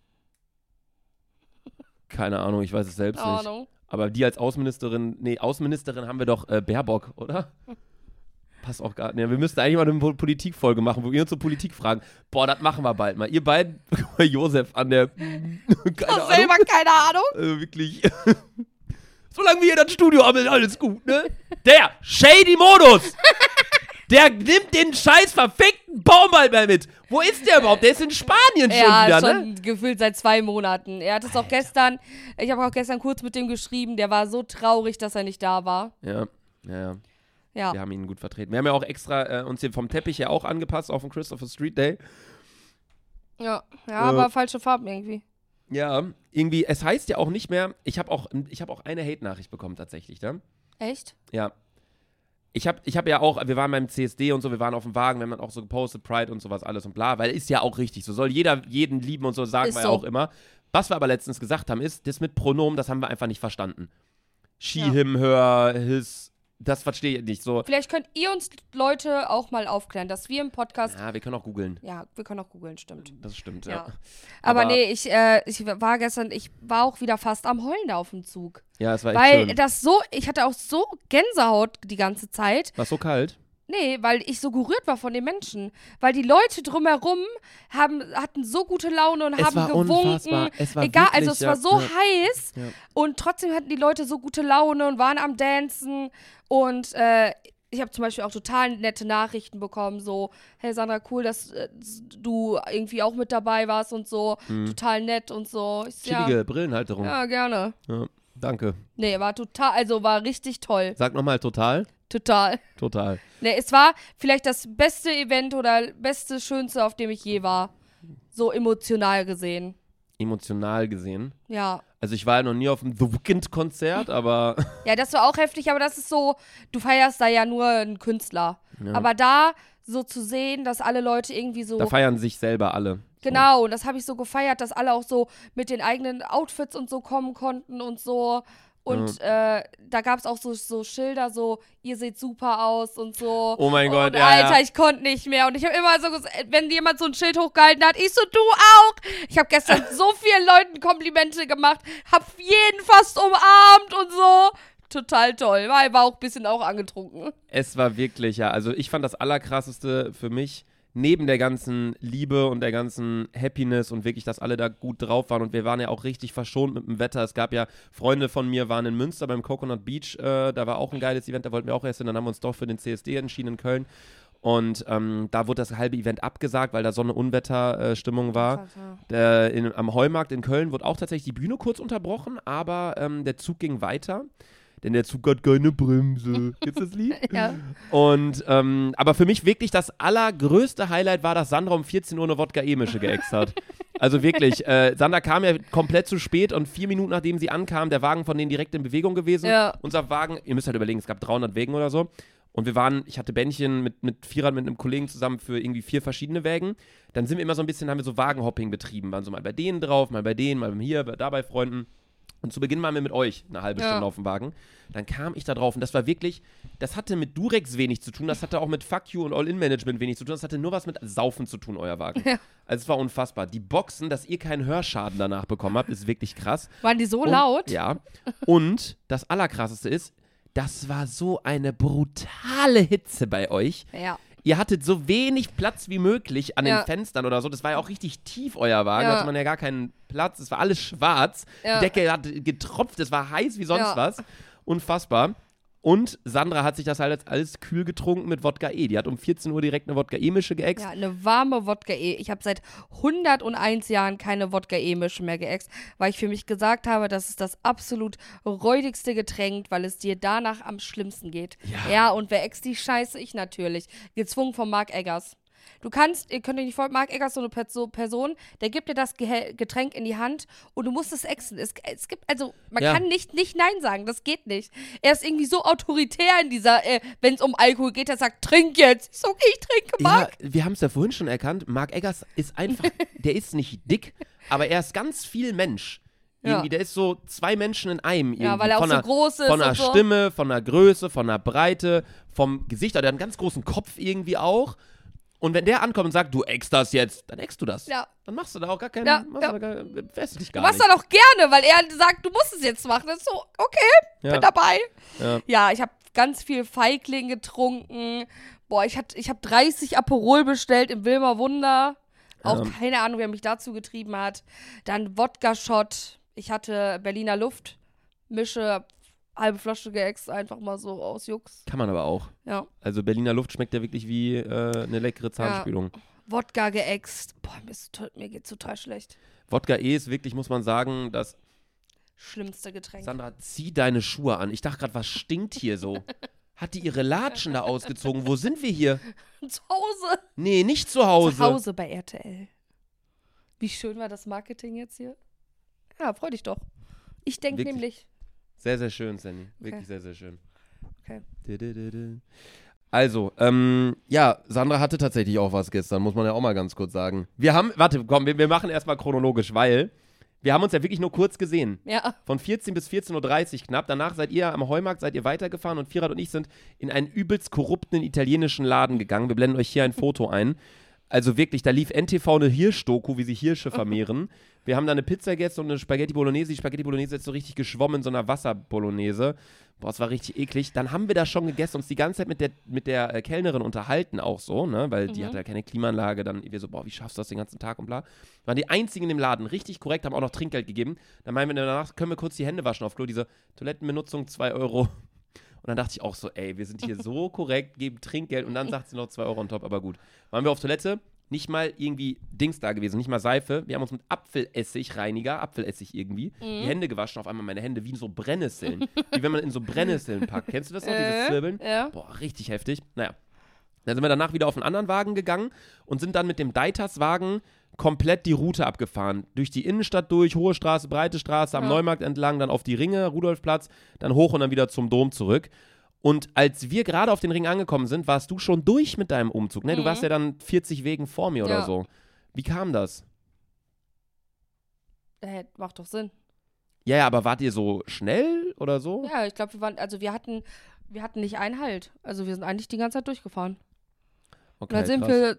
[SPEAKER 2] Keine Ahnung, ich weiß es selbst nicht. Aber die als Außenministerin haben wir doch Baerbock, oder? Passt auch gar nicht. Wir müssten eigentlich mal eine Politikfolge machen, wo wir uns zur Politik fragen. Boah, das machen wir bald mal. Ihr beiden, Josef an der
[SPEAKER 1] selber keine Ahnung.
[SPEAKER 2] Wirklich. Solange wir hier das Studio haben, ist alles gut, ne? Der Shady Modus! Der nimmt den scheiß verfickten Baumwald mehr mit. Wo ist der überhaupt? Der ist in Spanien schon wieder, ne?
[SPEAKER 1] Schon gefühlt seit 2 Monaten. Er hat es auch gestern, ich habe auch gestern kurz mit dem geschrieben, der war so traurig, dass er nicht da war.
[SPEAKER 2] Ja. Wir haben ihn gut vertreten. Wir haben ja auch extra uns hier vom Teppich her auch angepasst auf den Christopher Street Day.
[SPEAKER 1] Ja, aber falsche Farben irgendwie.
[SPEAKER 2] Ja, irgendwie, es heißt ja auch nicht mehr, ich habe auch eine Hate-Nachricht bekommen tatsächlich, ne?
[SPEAKER 1] Echt?
[SPEAKER 2] Ja. Ich hab ja auch, wir waren beim CSD und so, wir waren auf dem Wagen, wir haben dann auch so gepostet, Pride und sowas alles und bla, weil ist ja auch richtig, so soll jeder jeden lieben und so, sagen ist wir ja auch immer. Was wir aber letztens gesagt haben, ist, das mit Pronomen, das haben wir einfach nicht verstanden. She, him, her, his, Das verstehe ich nicht. So,
[SPEAKER 1] Vielleicht könnt ihr uns Leute auch mal aufklären, dass wir im Podcast.
[SPEAKER 2] ja, wir können auch googeln.
[SPEAKER 1] Ja, wir können auch googeln, stimmt.
[SPEAKER 2] Das stimmt,
[SPEAKER 1] Ja.
[SPEAKER 2] ja.
[SPEAKER 1] Aber nee, ich war gestern, ich war auch wieder fast am Heulen da auf dem Zug.
[SPEAKER 2] Ja, es war echt
[SPEAKER 1] Weil
[SPEAKER 2] schön.
[SPEAKER 1] ich hatte auch so Gänsehaut die ganze Zeit.
[SPEAKER 2] War so kalt?
[SPEAKER 1] Nee, weil ich so gerührt war von den Menschen. Weil die Leute drumherum hatten so gute Laune und
[SPEAKER 2] Es
[SPEAKER 1] haben
[SPEAKER 2] war
[SPEAKER 1] gewunken.
[SPEAKER 2] unfassbar. Es war
[SPEAKER 1] Egal,
[SPEAKER 2] wirklich,
[SPEAKER 1] also es war so heiß
[SPEAKER 2] Ja.
[SPEAKER 1] und trotzdem hatten die Leute so gute Laune und waren am Dancen. Und ich habe zum Beispiel auch total nette Nachrichten bekommen, so, hey Sandra, cool, dass du irgendwie auch mit dabei warst und so. Total nett und so. Ich,
[SPEAKER 2] Chillige Brillenhalterung.
[SPEAKER 1] ja, gerne.
[SPEAKER 2] Ja, danke.
[SPEAKER 1] Nee, war richtig toll.
[SPEAKER 2] Sag nochmal total.
[SPEAKER 1] Total.
[SPEAKER 2] Total.
[SPEAKER 1] Nee, es war vielleicht das beste Event oder beste, schönste, auf dem ich je war. So emotional gesehen.
[SPEAKER 2] Emotional gesehen.
[SPEAKER 1] Ja.
[SPEAKER 2] Also ich war ja noch nie auf einem The Weeknd-Konzert, aber
[SPEAKER 1] Ja, das war auch heftig, aber das ist so, du feierst da ja nur einen Künstler.
[SPEAKER 2] Ja.
[SPEAKER 1] Aber da so zu sehen, dass alle Leute irgendwie so.
[SPEAKER 2] da feiern sich selber alle.
[SPEAKER 1] Genau, und das habe ich so gefeiert, dass alle auch so mit den eigenen Outfits und so kommen konnten und so. Und da gab es auch so Schilder, so, ihr seht super aus und so.
[SPEAKER 2] Oh mein Gott,
[SPEAKER 1] und
[SPEAKER 2] ja,
[SPEAKER 1] Alter,
[SPEAKER 2] ja.
[SPEAKER 1] ich konnte nicht mehr. Und ich habe immer so gesagt, wenn jemand so ein Schild hochgehalten hat, ich so, du auch. Ich habe gestern so vielen Leuten Komplimente gemacht, hab jeden fast umarmt und so. Total toll. War auch ein bisschen auch angetrunken.
[SPEAKER 2] Es war wirklich, ja. Also ich fand das Allerkrasseste für mich, neben der ganzen Liebe und der ganzen Happiness und wirklich, dass alle da gut drauf waren und wir waren ja auch richtig verschont mit dem Wetter. Es gab ja, Freunde von mir waren in Münster beim Coconut Beach, da war auch ein geiles Event, da wollten wir auch erst hin, dann haben wir uns doch für den CSD entschieden in Köln und da wurde das halbe Event abgesagt, weil da Sonne Unwetter-Stimmung war. Am Heumarkt in Köln wurde auch tatsächlich die Bühne kurz unterbrochen, aber der Zug ging weiter. Denn der Zug hat keine Bremse. Kennst du das Lied?
[SPEAKER 1] Ja.
[SPEAKER 2] Und, aber für mich wirklich das allergrößte Highlight war, dass Sandra um 14 Uhr eine Wodka-E-Mische geäxt hat. Also wirklich, Sandra kam ja komplett zu spät und 4 Minuten nachdem sie ankam, der Wagen von denen direkt in Bewegung gewesen.
[SPEAKER 1] Ja.
[SPEAKER 2] Unser Wagen, ihr müsst halt überlegen, es gab 300 Wägen oder so. Und ich hatte Bändchen mit Vierern mit einem Kollegen zusammen für irgendwie 4 verschiedene Wägen. Dann sind wir immer so ein bisschen, haben wir so Wagenhopping betrieben. Waren so mal bei denen drauf, mal bei denen, mal hier, da bei Freunden. Und zu Beginn waren wir mit euch eine halbe Stunde auf dem Wagen. Dann kam ich da drauf und das war wirklich, das hatte mit Durex wenig zu tun, das hatte auch mit Fuck You und All-In-Management wenig zu tun, das hatte nur was mit Saufen zu tun, euer Wagen. Ja. Also es war unfassbar. Die Boxen, dass ihr keinen Hörschaden danach bekommen habt, ist wirklich krass.
[SPEAKER 1] Waren die so laut?
[SPEAKER 2] Ja. Und das Allerkrasseste ist, das war so eine brutale Hitze bei euch.
[SPEAKER 1] Ja.
[SPEAKER 2] Ihr hattet so wenig Platz wie möglich an den Fenstern oder so. Das war ja auch richtig tief, euer Wagen. Da hatte man ja gar keinen Platz. Es war alles schwarz.
[SPEAKER 1] Ja.
[SPEAKER 2] Die Decke hat getropft. Es war heiß wie sonst was. Unfassbar. Und Sandra hat sich das halt alles kühl getrunken mit Wodka E. Die hat um 14 Uhr direkt eine Wodka E-Mische geäxt.
[SPEAKER 1] Ja, eine warme Wodka E. Ich habe seit 101 Jahren keine Wodka E-Mische mehr geäxt, weil ich für mich gesagt habe, das ist das absolut räudigste Getränk, weil es dir danach am schlimmsten geht. Ja, und wer äxt die Scheiße? Ich natürlich. Gezwungen von Mark Eggers. Ihr könnt euch nicht vorstellen, Mark Eggers, so eine Person, der gibt dir das Getränk in die Hand und du musst es ächzen. Es gibt, also, man kann nicht Nein sagen, das geht nicht. Er ist irgendwie so autoritär in dieser, wenn es um Alkohol geht, er sagt, trink jetzt. Ich so, okay, ich trinke, Mark.
[SPEAKER 2] Ja, wir haben es ja vorhin schon erkannt, Mark Eggers ist einfach, der ist nicht dick, aber er ist ganz viel Mensch. Irgendwie, der ist so 2 Menschen in einem. Irgendwie.
[SPEAKER 1] Ja, weil er auch so groß ist.
[SPEAKER 2] Von der
[SPEAKER 1] und so.
[SPEAKER 2] Stimme, von der Größe, von der Breite, vom Gesicht. Der hat einen ganz großen Kopf irgendwie auch. Und wenn der ankommt und sagt, du äxt das jetzt, dann äxt du das.
[SPEAKER 1] Ja.
[SPEAKER 2] Dann machst du da auch gar keinen, fährst du dich gar
[SPEAKER 1] Du machst
[SPEAKER 2] nicht.
[SPEAKER 1] das auch gerne, weil er sagt, du musst es jetzt machen. Das ist so, okay, bin dabei. Ja, ich habe ganz viel Feigling getrunken. Boah, ich hab 30 Aperol bestellt im Wilmer Wunder. Auch keine Ahnung, wer mich dazu getrieben hat. Dann Wodka-Shot. Ich hatte Berliner Luft. Mische, halbe Flasche geäxt, einfach mal so aus Jux.
[SPEAKER 2] Kann man aber auch.
[SPEAKER 1] Ja.
[SPEAKER 2] Also Berliner Luft schmeckt ja wirklich wie eine leckere Zahnspülung.
[SPEAKER 1] Ja. Wodka geäxt. Boah, mir geht's total schlecht.
[SPEAKER 2] Wodka E ist wirklich, muss man sagen, das
[SPEAKER 1] Schlimmste Getränk.
[SPEAKER 2] Sandra, zieh deine Schuhe an. Ich dachte gerade, was stinkt hier so? Hat die ihre Latschen da ausgezogen? Wo sind wir hier?
[SPEAKER 1] Zu Hause.
[SPEAKER 2] Nee, nicht zu Hause.
[SPEAKER 1] Zu Hause bei RTL. Wie schön war das Marketing jetzt hier? Ja, freu dich doch. Ich denke nämlich.
[SPEAKER 2] Sehr, sehr schön, Sandy. Wirklich sehr, sehr schön.
[SPEAKER 1] Okay.
[SPEAKER 2] Also, ja, Sandra hatte tatsächlich auch was gestern, muss man ja auch mal ganz kurz sagen. Wir machen erstmal chronologisch, weil Wir haben uns ja wirklich nur kurz gesehen.
[SPEAKER 1] Ja.
[SPEAKER 2] Von 14 bis 14.30 Uhr knapp. Danach seid ihr am Heumarkt, seid ihr weitergefahren und Firat und ich sind in einen übelst korrupten italienischen Laden gegangen. Wir blenden euch hier ein Foto ein. Also wirklich, da lief NTV eine Hirschdoku, wie sich Hirsche vermehren. Wir haben da eine Pizza gegessen und eine Spaghetti Bolognese. Die Spaghetti Bolognese ist so richtig geschwommen in so einer Wasserbolognese. Boah, es war richtig eklig. Dann haben wir da schon gegessen, uns die ganze Zeit mit der Kellnerin unterhalten auch so, ne? Weil die hatte ja keine Klimaanlage. Dann wir so, boah, wie schaffst du das den ganzen Tag und bla. Waren die einzigen in dem Laden, richtig korrekt, haben auch noch Trinkgeld gegeben. Dann meinen wir danach, können wir kurz die Hände waschen auf Klo. Diese Toilettenbenutzung, 2 Euro. Und dann dachte ich auch so, ey, wir sind hier so korrekt, geben Trinkgeld und dann sagt sie noch 2 Euro on top, aber gut. Waren wir auf Toilette, nicht mal irgendwie Dings da gewesen, nicht mal Seife. Wir haben uns mit Apfelessig irgendwie, die Hände gewaschen. Auf einmal meine Hände wie so Brennnesseln. Wie wenn man in so Brennnesseln packt. Kennst du das noch, dieses Zirbeln?
[SPEAKER 1] Ja.
[SPEAKER 2] Boah, richtig heftig. Naja. Dann sind wir danach wieder auf einen anderen Wagen gegangen und sind dann mit dem Deitas-Wagen komplett die Route abgefahren. Durch die Innenstadt durch, Hohe Straße, Breite Straße, am Neumarkt entlang, dann auf die Ringe, Rudolfplatz, dann hoch und dann wieder zum Dom zurück. Und als wir gerade auf den Ring angekommen sind, warst du schon durch mit deinem Umzug, ne? Du warst ja dann 40 Wegen vor mir oder so. Wie kam das?
[SPEAKER 1] Macht doch Sinn.
[SPEAKER 2] Ja, aber wart ihr so schnell oder so?
[SPEAKER 1] Ja, ich glaube, wir hatten nicht einen Halt. Also wir sind eigentlich die ganze Zeit durchgefahren.
[SPEAKER 2] Okay,
[SPEAKER 1] Und dann sind wir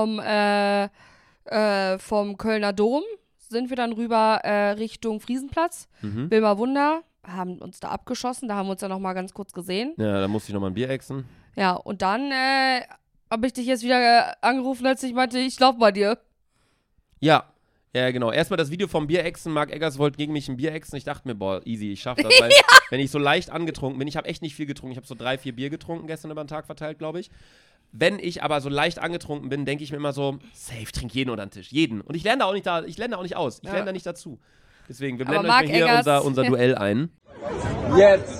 [SPEAKER 1] vom Kölner Dom, sind wir dann rüber Richtung Friesenplatz, Wilma Wunder, haben uns da abgeschossen, da haben wir uns dann nochmal ganz kurz gesehen.
[SPEAKER 2] Ja, da musste ich nochmal ein Bier exen.
[SPEAKER 1] Ja, und dann habe ich dich jetzt wieder angerufen, als ich meinte, ich lauf bei dir.
[SPEAKER 2] Ja, genau. Erstmal das Video vom Bierexen. Marc Eggers wollte gegen mich ein Bier exen. Ich dachte mir, boah, easy, ich schaff das. Weil wenn ich so leicht angetrunken bin, ich habe echt nicht viel getrunken. Ich habe so 3, 4 Bier getrunken gestern über den Tag verteilt, glaube ich. Wenn ich aber so leicht angetrunken bin, denke ich mir immer so, safe, trink jeden unter den Tisch. Jeden. Und ich lerne da auch nicht aus. Ich lerne da nicht dazu. Deswegen, wir blenden euch mal hier unser Duell ein.
[SPEAKER 4] Jetzt.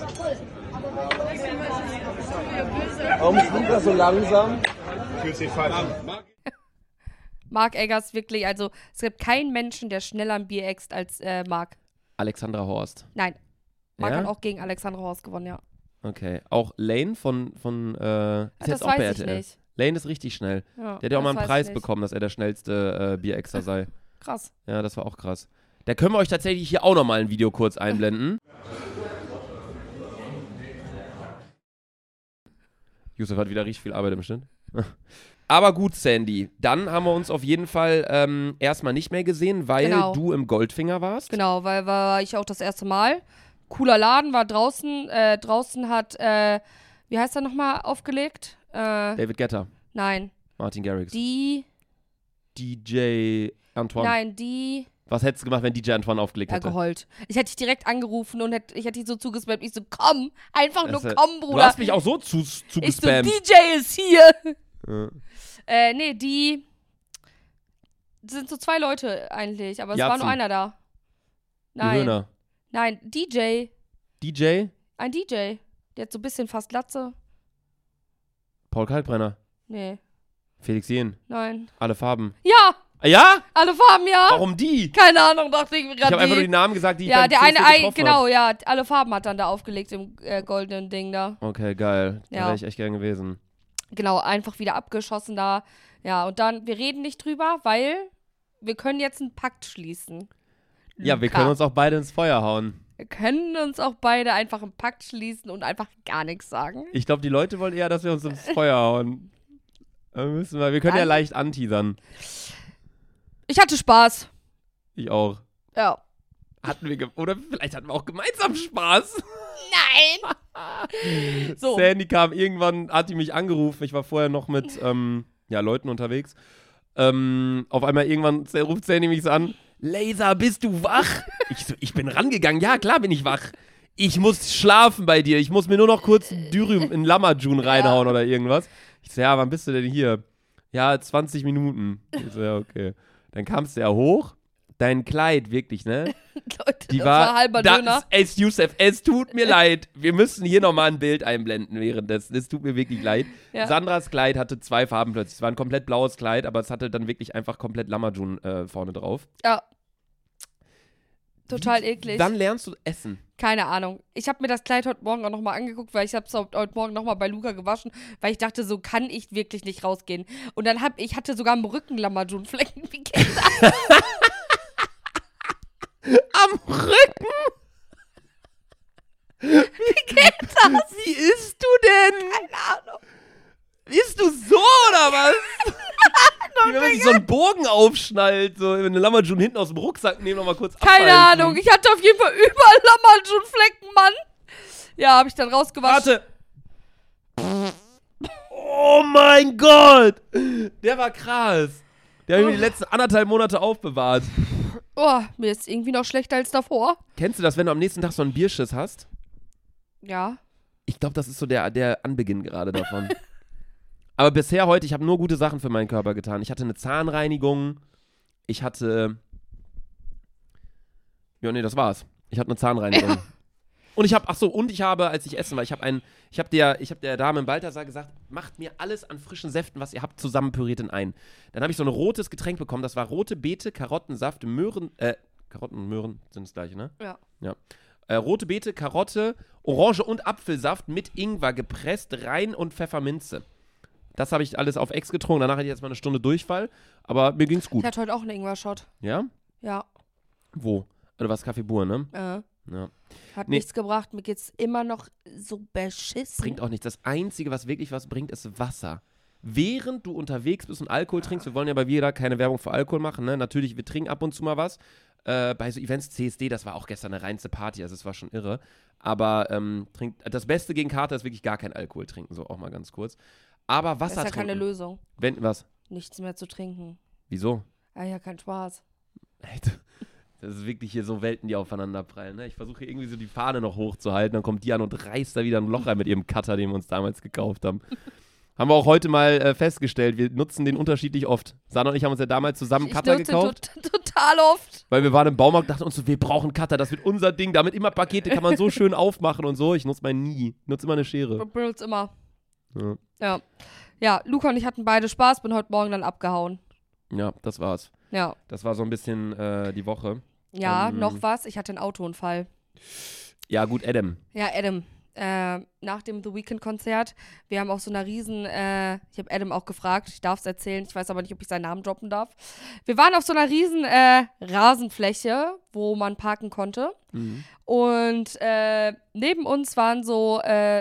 [SPEAKER 4] Warum fliegt das so langsam?
[SPEAKER 5] Fühlt sich falsch an.
[SPEAKER 1] Marc Eggers, wirklich, also es gibt keinen Menschen, der schneller ein Bier äxt als Marc.
[SPEAKER 2] Alexandra Horst.
[SPEAKER 1] Nein. Marc
[SPEAKER 2] Ja?
[SPEAKER 1] hat auch gegen Alexandra Horst gewonnen, ja.
[SPEAKER 2] Okay. Auch Lane von ist
[SPEAKER 1] Das
[SPEAKER 2] jetzt auch bei
[SPEAKER 1] weiß ich
[SPEAKER 2] RTL.
[SPEAKER 1] nicht.
[SPEAKER 2] Lane ist richtig schnell.
[SPEAKER 1] Ja,
[SPEAKER 2] Der hat ja auch mal
[SPEAKER 1] das
[SPEAKER 2] einen
[SPEAKER 1] weiß
[SPEAKER 2] Preis
[SPEAKER 1] ich nicht.
[SPEAKER 2] bekommen, dass er der schnellste Bierexer sei.
[SPEAKER 1] Krass.
[SPEAKER 2] Ja, das war auch krass. Da können wir euch tatsächlich hier auch nochmal ein Video kurz einblenden. Yusuf hat wieder richtig viel Arbeit im Schnitt. Aber gut, Sandy. Dann haben wir uns auf jeden Fall erstmal nicht mehr gesehen, weil du im Goldfinger warst.
[SPEAKER 1] Genau, weil war ich auch das erste Mal. Cooler Laden, war draußen. Draußen hat, wie heißt er nochmal, aufgelegt?
[SPEAKER 2] David Guetta.
[SPEAKER 1] Nein.
[SPEAKER 2] Martin Garrix. DJ Antoine.
[SPEAKER 1] Nein,
[SPEAKER 2] Was hättest du gemacht, wenn DJ Antoine aufgelegt hätte?
[SPEAKER 1] geheult. Ich hätte dich direkt angerufen und ich hätte dich so zugespammt. Ich so, komm, einfach nur komm, Bruder.
[SPEAKER 2] Du hast mich auch so
[SPEAKER 1] Ich so,
[SPEAKER 2] zugespammt.
[SPEAKER 1] DJ ist hier.
[SPEAKER 2] Ja.
[SPEAKER 1] Nee, die sind so 2 Leute eigentlich, aber es war
[SPEAKER 2] Jatzen.
[SPEAKER 1] nur einer da.
[SPEAKER 2] Die
[SPEAKER 1] Nein.
[SPEAKER 2] Höhner.
[SPEAKER 1] Nein, DJ.
[SPEAKER 2] DJ?
[SPEAKER 1] Ein DJ. Der hat so ein bisschen fast Glatze.
[SPEAKER 2] Paul Kalkbrenner.
[SPEAKER 1] Nee,
[SPEAKER 2] Felix Jähn.
[SPEAKER 1] nein.
[SPEAKER 2] Alle Farben.
[SPEAKER 1] Ja,
[SPEAKER 2] Ja?
[SPEAKER 1] alle Farben, ja.
[SPEAKER 2] Warum die?
[SPEAKER 1] Keine Ahnung, dachte ich mir
[SPEAKER 2] Ich
[SPEAKER 1] gerade.
[SPEAKER 2] habe einfach nur die Namen gesagt, die ich
[SPEAKER 1] Ja,
[SPEAKER 2] beim
[SPEAKER 1] der
[SPEAKER 2] CSD
[SPEAKER 1] eine,
[SPEAKER 2] getroffen
[SPEAKER 1] genau,
[SPEAKER 2] hab.
[SPEAKER 1] ja, alle Farben hat dann da aufgelegt im goldenen Ding da.
[SPEAKER 2] Okay, geil. Da
[SPEAKER 1] Ja.
[SPEAKER 2] wäre ich echt gern gewesen.
[SPEAKER 1] Genau, einfach wieder abgeschossen da. Ja, und dann, wir reden nicht drüber, weil wir können jetzt einen Pakt schließen.
[SPEAKER 2] Ja, wir
[SPEAKER 1] Luca.
[SPEAKER 2] können uns auch beide ins Feuer hauen.
[SPEAKER 1] Wir können uns auch beide einfach einen Pakt schließen und einfach gar nichts sagen.
[SPEAKER 2] Ich glaube, die Leute wollen eher, dass wir uns ins Feuer hauen. Wir können ja leicht anteasern.
[SPEAKER 1] Ich hatte Spaß.
[SPEAKER 2] Ich auch.
[SPEAKER 1] Ja.
[SPEAKER 2] Oder vielleicht hatten wir auch gemeinsam Spaß.
[SPEAKER 1] Nein! So.
[SPEAKER 2] Sandy kam irgendwann, hat die mich angerufen. Ich war vorher noch mit Leuten unterwegs. Auf einmal irgendwann ruft Sandy mich so an. Laser, bist du wach? Ich bin rangegangen. Ja, klar bin ich wach. Ich muss schlafen bei dir. Ich muss mir nur noch kurz Dürüm in Lamajun reinhauen oder irgendwas. Ich so, ja, wann bist du denn hier? Ja, 20 Minuten. Ich so, ja, okay. Dann kamst du ja hoch. Dein Kleid, wirklich, ne?
[SPEAKER 1] Leute,
[SPEAKER 2] Die
[SPEAKER 1] das war halber Döner.
[SPEAKER 2] Yusuf, es tut mir leid. Wir müssen hier nochmal ein Bild einblenden währenddessen. Es tut mir wirklich leid.
[SPEAKER 1] Ja.
[SPEAKER 2] Sandras Kleid hatte 2 Farben plötzlich. Es war ein komplett blaues Kleid, aber es hatte dann wirklich einfach komplett Lamajun vorne drauf.
[SPEAKER 1] Ja. Total eklig.
[SPEAKER 2] Dann lernst du essen.
[SPEAKER 1] Keine Ahnung. Ich habe mir das Kleid heute Morgen auch nochmal angeguckt, weil ich habe es heute Morgen nochmal bei Luca gewaschen, weil ich dachte, so kann ich wirklich nicht rausgehen. Und dann hatte sogar am Rücken Lamajun-Flecken. Wie geht das?
[SPEAKER 2] Am Rücken?
[SPEAKER 1] Wie geht das?
[SPEAKER 2] Wie isst du denn?
[SPEAKER 1] Keine Ahnung.
[SPEAKER 2] Isst du so oder was? Wie wenn man sich so einen Bogen aufschnallt, so wenn eine Lamajun hinten aus dem Rucksack nehmen, noch mal kurz
[SPEAKER 1] Keine
[SPEAKER 2] abhalten.
[SPEAKER 1] Ahnung. Ich hatte auf jeden Fall überall Lamajun-Flecken, Mann. Ja, habe ich dann rausgewaschen.
[SPEAKER 2] Warte. Oh mein Gott. Der war krass. Der habe ich mir die letzten 1,5 Monate aufbewahrt.
[SPEAKER 1] Oh, mir ist irgendwie noch schlechter als davor.
[SPEAKER 2] Kennst du das, wenn du am nächsten Tag so einen Bierschiss hast?
[SPEAKER 1] Ja.
[SPEAKER 2] Ich glaube, das ist so der Anbeginn gerade davon. Aber bisher heute, ich habe nur gute Sachen für meinen Körper getan. Ich hatte eine Zahnreinigung. Ich hatte... Ja, nee, das war's. Ich hatte eine Zahnreinigung.
[SPEAKER 1] Ja.
[SPEAKER 2] Und ich habe, als ich essen war, ich habe der Dame im Balthasar gesagt, macht mir alles an frischen Säften, was ihr habt, zusammen püriert in einen. Dann habe ich so ein rotes Getränk bekommen, das war rote Beete, Karottensaft, Karotten und Möhren sind das gleiche, ne?
[SPEAKER 1] Ja.
[SPEAKER 2] Rote Beete, Karotte, Orange und Apfelsaft mit Ingwer gepresst, rein und Pfefferminze. Das habe ich alles auf Ex getrunken, danach hatte ich jetzt mal eine Stunde Durchfall, aber mir ging's gut.
[SPEAKER 1] Ich hatte heute auch einen Ingwer-Shot.
[SPEAKER 2] Ja?
[SPEAKER 1] Ja.
[SPEAKER 2] Wo? Du warst Kaffee Bur, ne? Ja.
[SPEAKER 1] Hat
[SPEAKER 2] Nee.
[SPEAKER 1] nichts gebracht. Mir geht's immer noch so beschissen.
[SPEAKER 2] Bringt auch nichts. Das Einzige, was wirklich was bringt, ist Wasser. Während du unterwegs bist und Alkohol trinkst, wir wollen ja bei Vida keine Werbung für Alkohol machen, ne? Natürlich, wir trinken ab und zu mal was. Bei so Events, CSD, das war auch gestern eine reinste Party, also es war schon irre. Aber das Beste gegen Kater ist wirklich gar kein Alkohol trinken, so auch mal ganz kurz. Aber
[SPEAKER 1] Das
[SPEAKER 2] Wasser
[SPEAKER 1] ist ja
[SPEAKER 2] trinken.
[SPEAKER 1] keine Lösung.
[SPEAKER 2] Was?
[SPEAKER 1] Nichts mehr zu trinken.
[SPEAKER 2] Wieso?
[SPEAKER 1] Ja, kein Spaß.
[SPEAKER 2] Das ist wirklich hier so Welten, die aufeinander prallen. Ne? Ich versuche hier irgendwie so die Fahne noch hochzuhalten, dann kommt die an und reißt da wieder ein Loch rein mit ihrem Cutter, den wir uns damals gekauft haben. Haben wir auch heute mal festgestellt, wir nutzen den unterschiedlich oft. Sana und ich haben uns ja damals zusammen Cutter gekauft.
[SPEAKER 1] Total oft.
[SPEAKER 2] Weil wir waren im Baumarkt, dachten uns so, wir brauchen Cutter, das wird unser Ding, damit immer Pakete kann man so schön aufmachen und so. Ich nutze meinen nie, nutze immer eine Schere.
[SPEAKER 1] Ich benutze immer.
[SPEAKER 2] Ja.
[SPEAKER 1] Ja, Luca und ich hatten beide Spaß, bin heute Morgen dann abgehauen.
[SPEAKER 2] Ja, das war's.
[SPEAKER 1] Ja.
[SPEAKER 2] Das war so ein bisschen die Woche.
[SPEAKER 1] Ja, noch was. Ich hatte einen Autounfall.
[SPEAKER 2] Ja, gut, Adam.
[SPEAKER 1] Ja, Adam. Nach dem The Weeknd-Konzert. Wir haben auf so einer riesen, ich habe Adam auch gefragt, ich darf es erzählen, ich weiß aber nicht, ob ich seinen Namen droppen darf. Wir waren auf so einer riesen Rasenfläche, wo man parken konnte.
[SPEAKER 2] Mhm.
[SPEAKER 1] Und neben uns waren so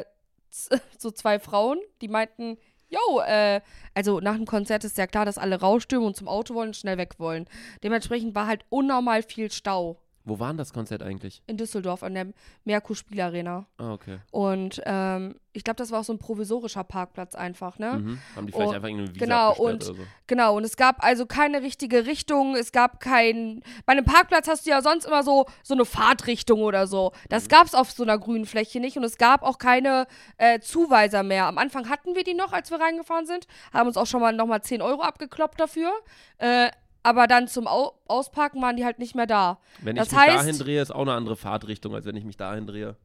[SPEAKER 1] 2 Frauen, die meinten, yo, also nach dem Konzert ist ja klar, dass alle rausstürmen und zum Auto wollen und schnell weg wollen. Dementsprechend war halt unnormal viel Stau.
[SPEAKER 2] Wo war denn das Konzert eigentlich?
[SPEAKER 1] In Düsseldorf an der Merkur-Spielarena.
[SPEAKER 2] Ah, okay.
[SPEAKER 1] Und ich glaube, das war auch so ein provisorischer Parkplatz einfach, ne?
[SPEAKER 2] Mhm. Haben die vielleicht einfach irgendeine Visa
[SPEAKER 1] genau,
[SPEAKER 2] abgesperrt oder so?
[SPEAKER 1] Genau, und es gab also keine richtige Richtung, es gab kein... Bei einem Parkplatz hast du ja sonst immer so eine Fahrtrichtung oder so. Das gab es auf so einer grünen Fläche nicht und es gab auch keine Zuweiser mehr. Am Anfang hatten wir die noch, als wir reingefahren sind, haben uns auch schon mal nochmal 10 Euro abgekloppt dafür. Aber dann zum Ausparken waren die halt nicht mehr da.
[SPEAKER 2] Wenn
[SPEAKER 1] das
[SPEAKER 2] ich mich
[SPEAKER 1] heißt,
[SPEAKER 2] dahin drehe, ist auch eine andere Fahrtrichtung, als wenn ich mich dahin drehe.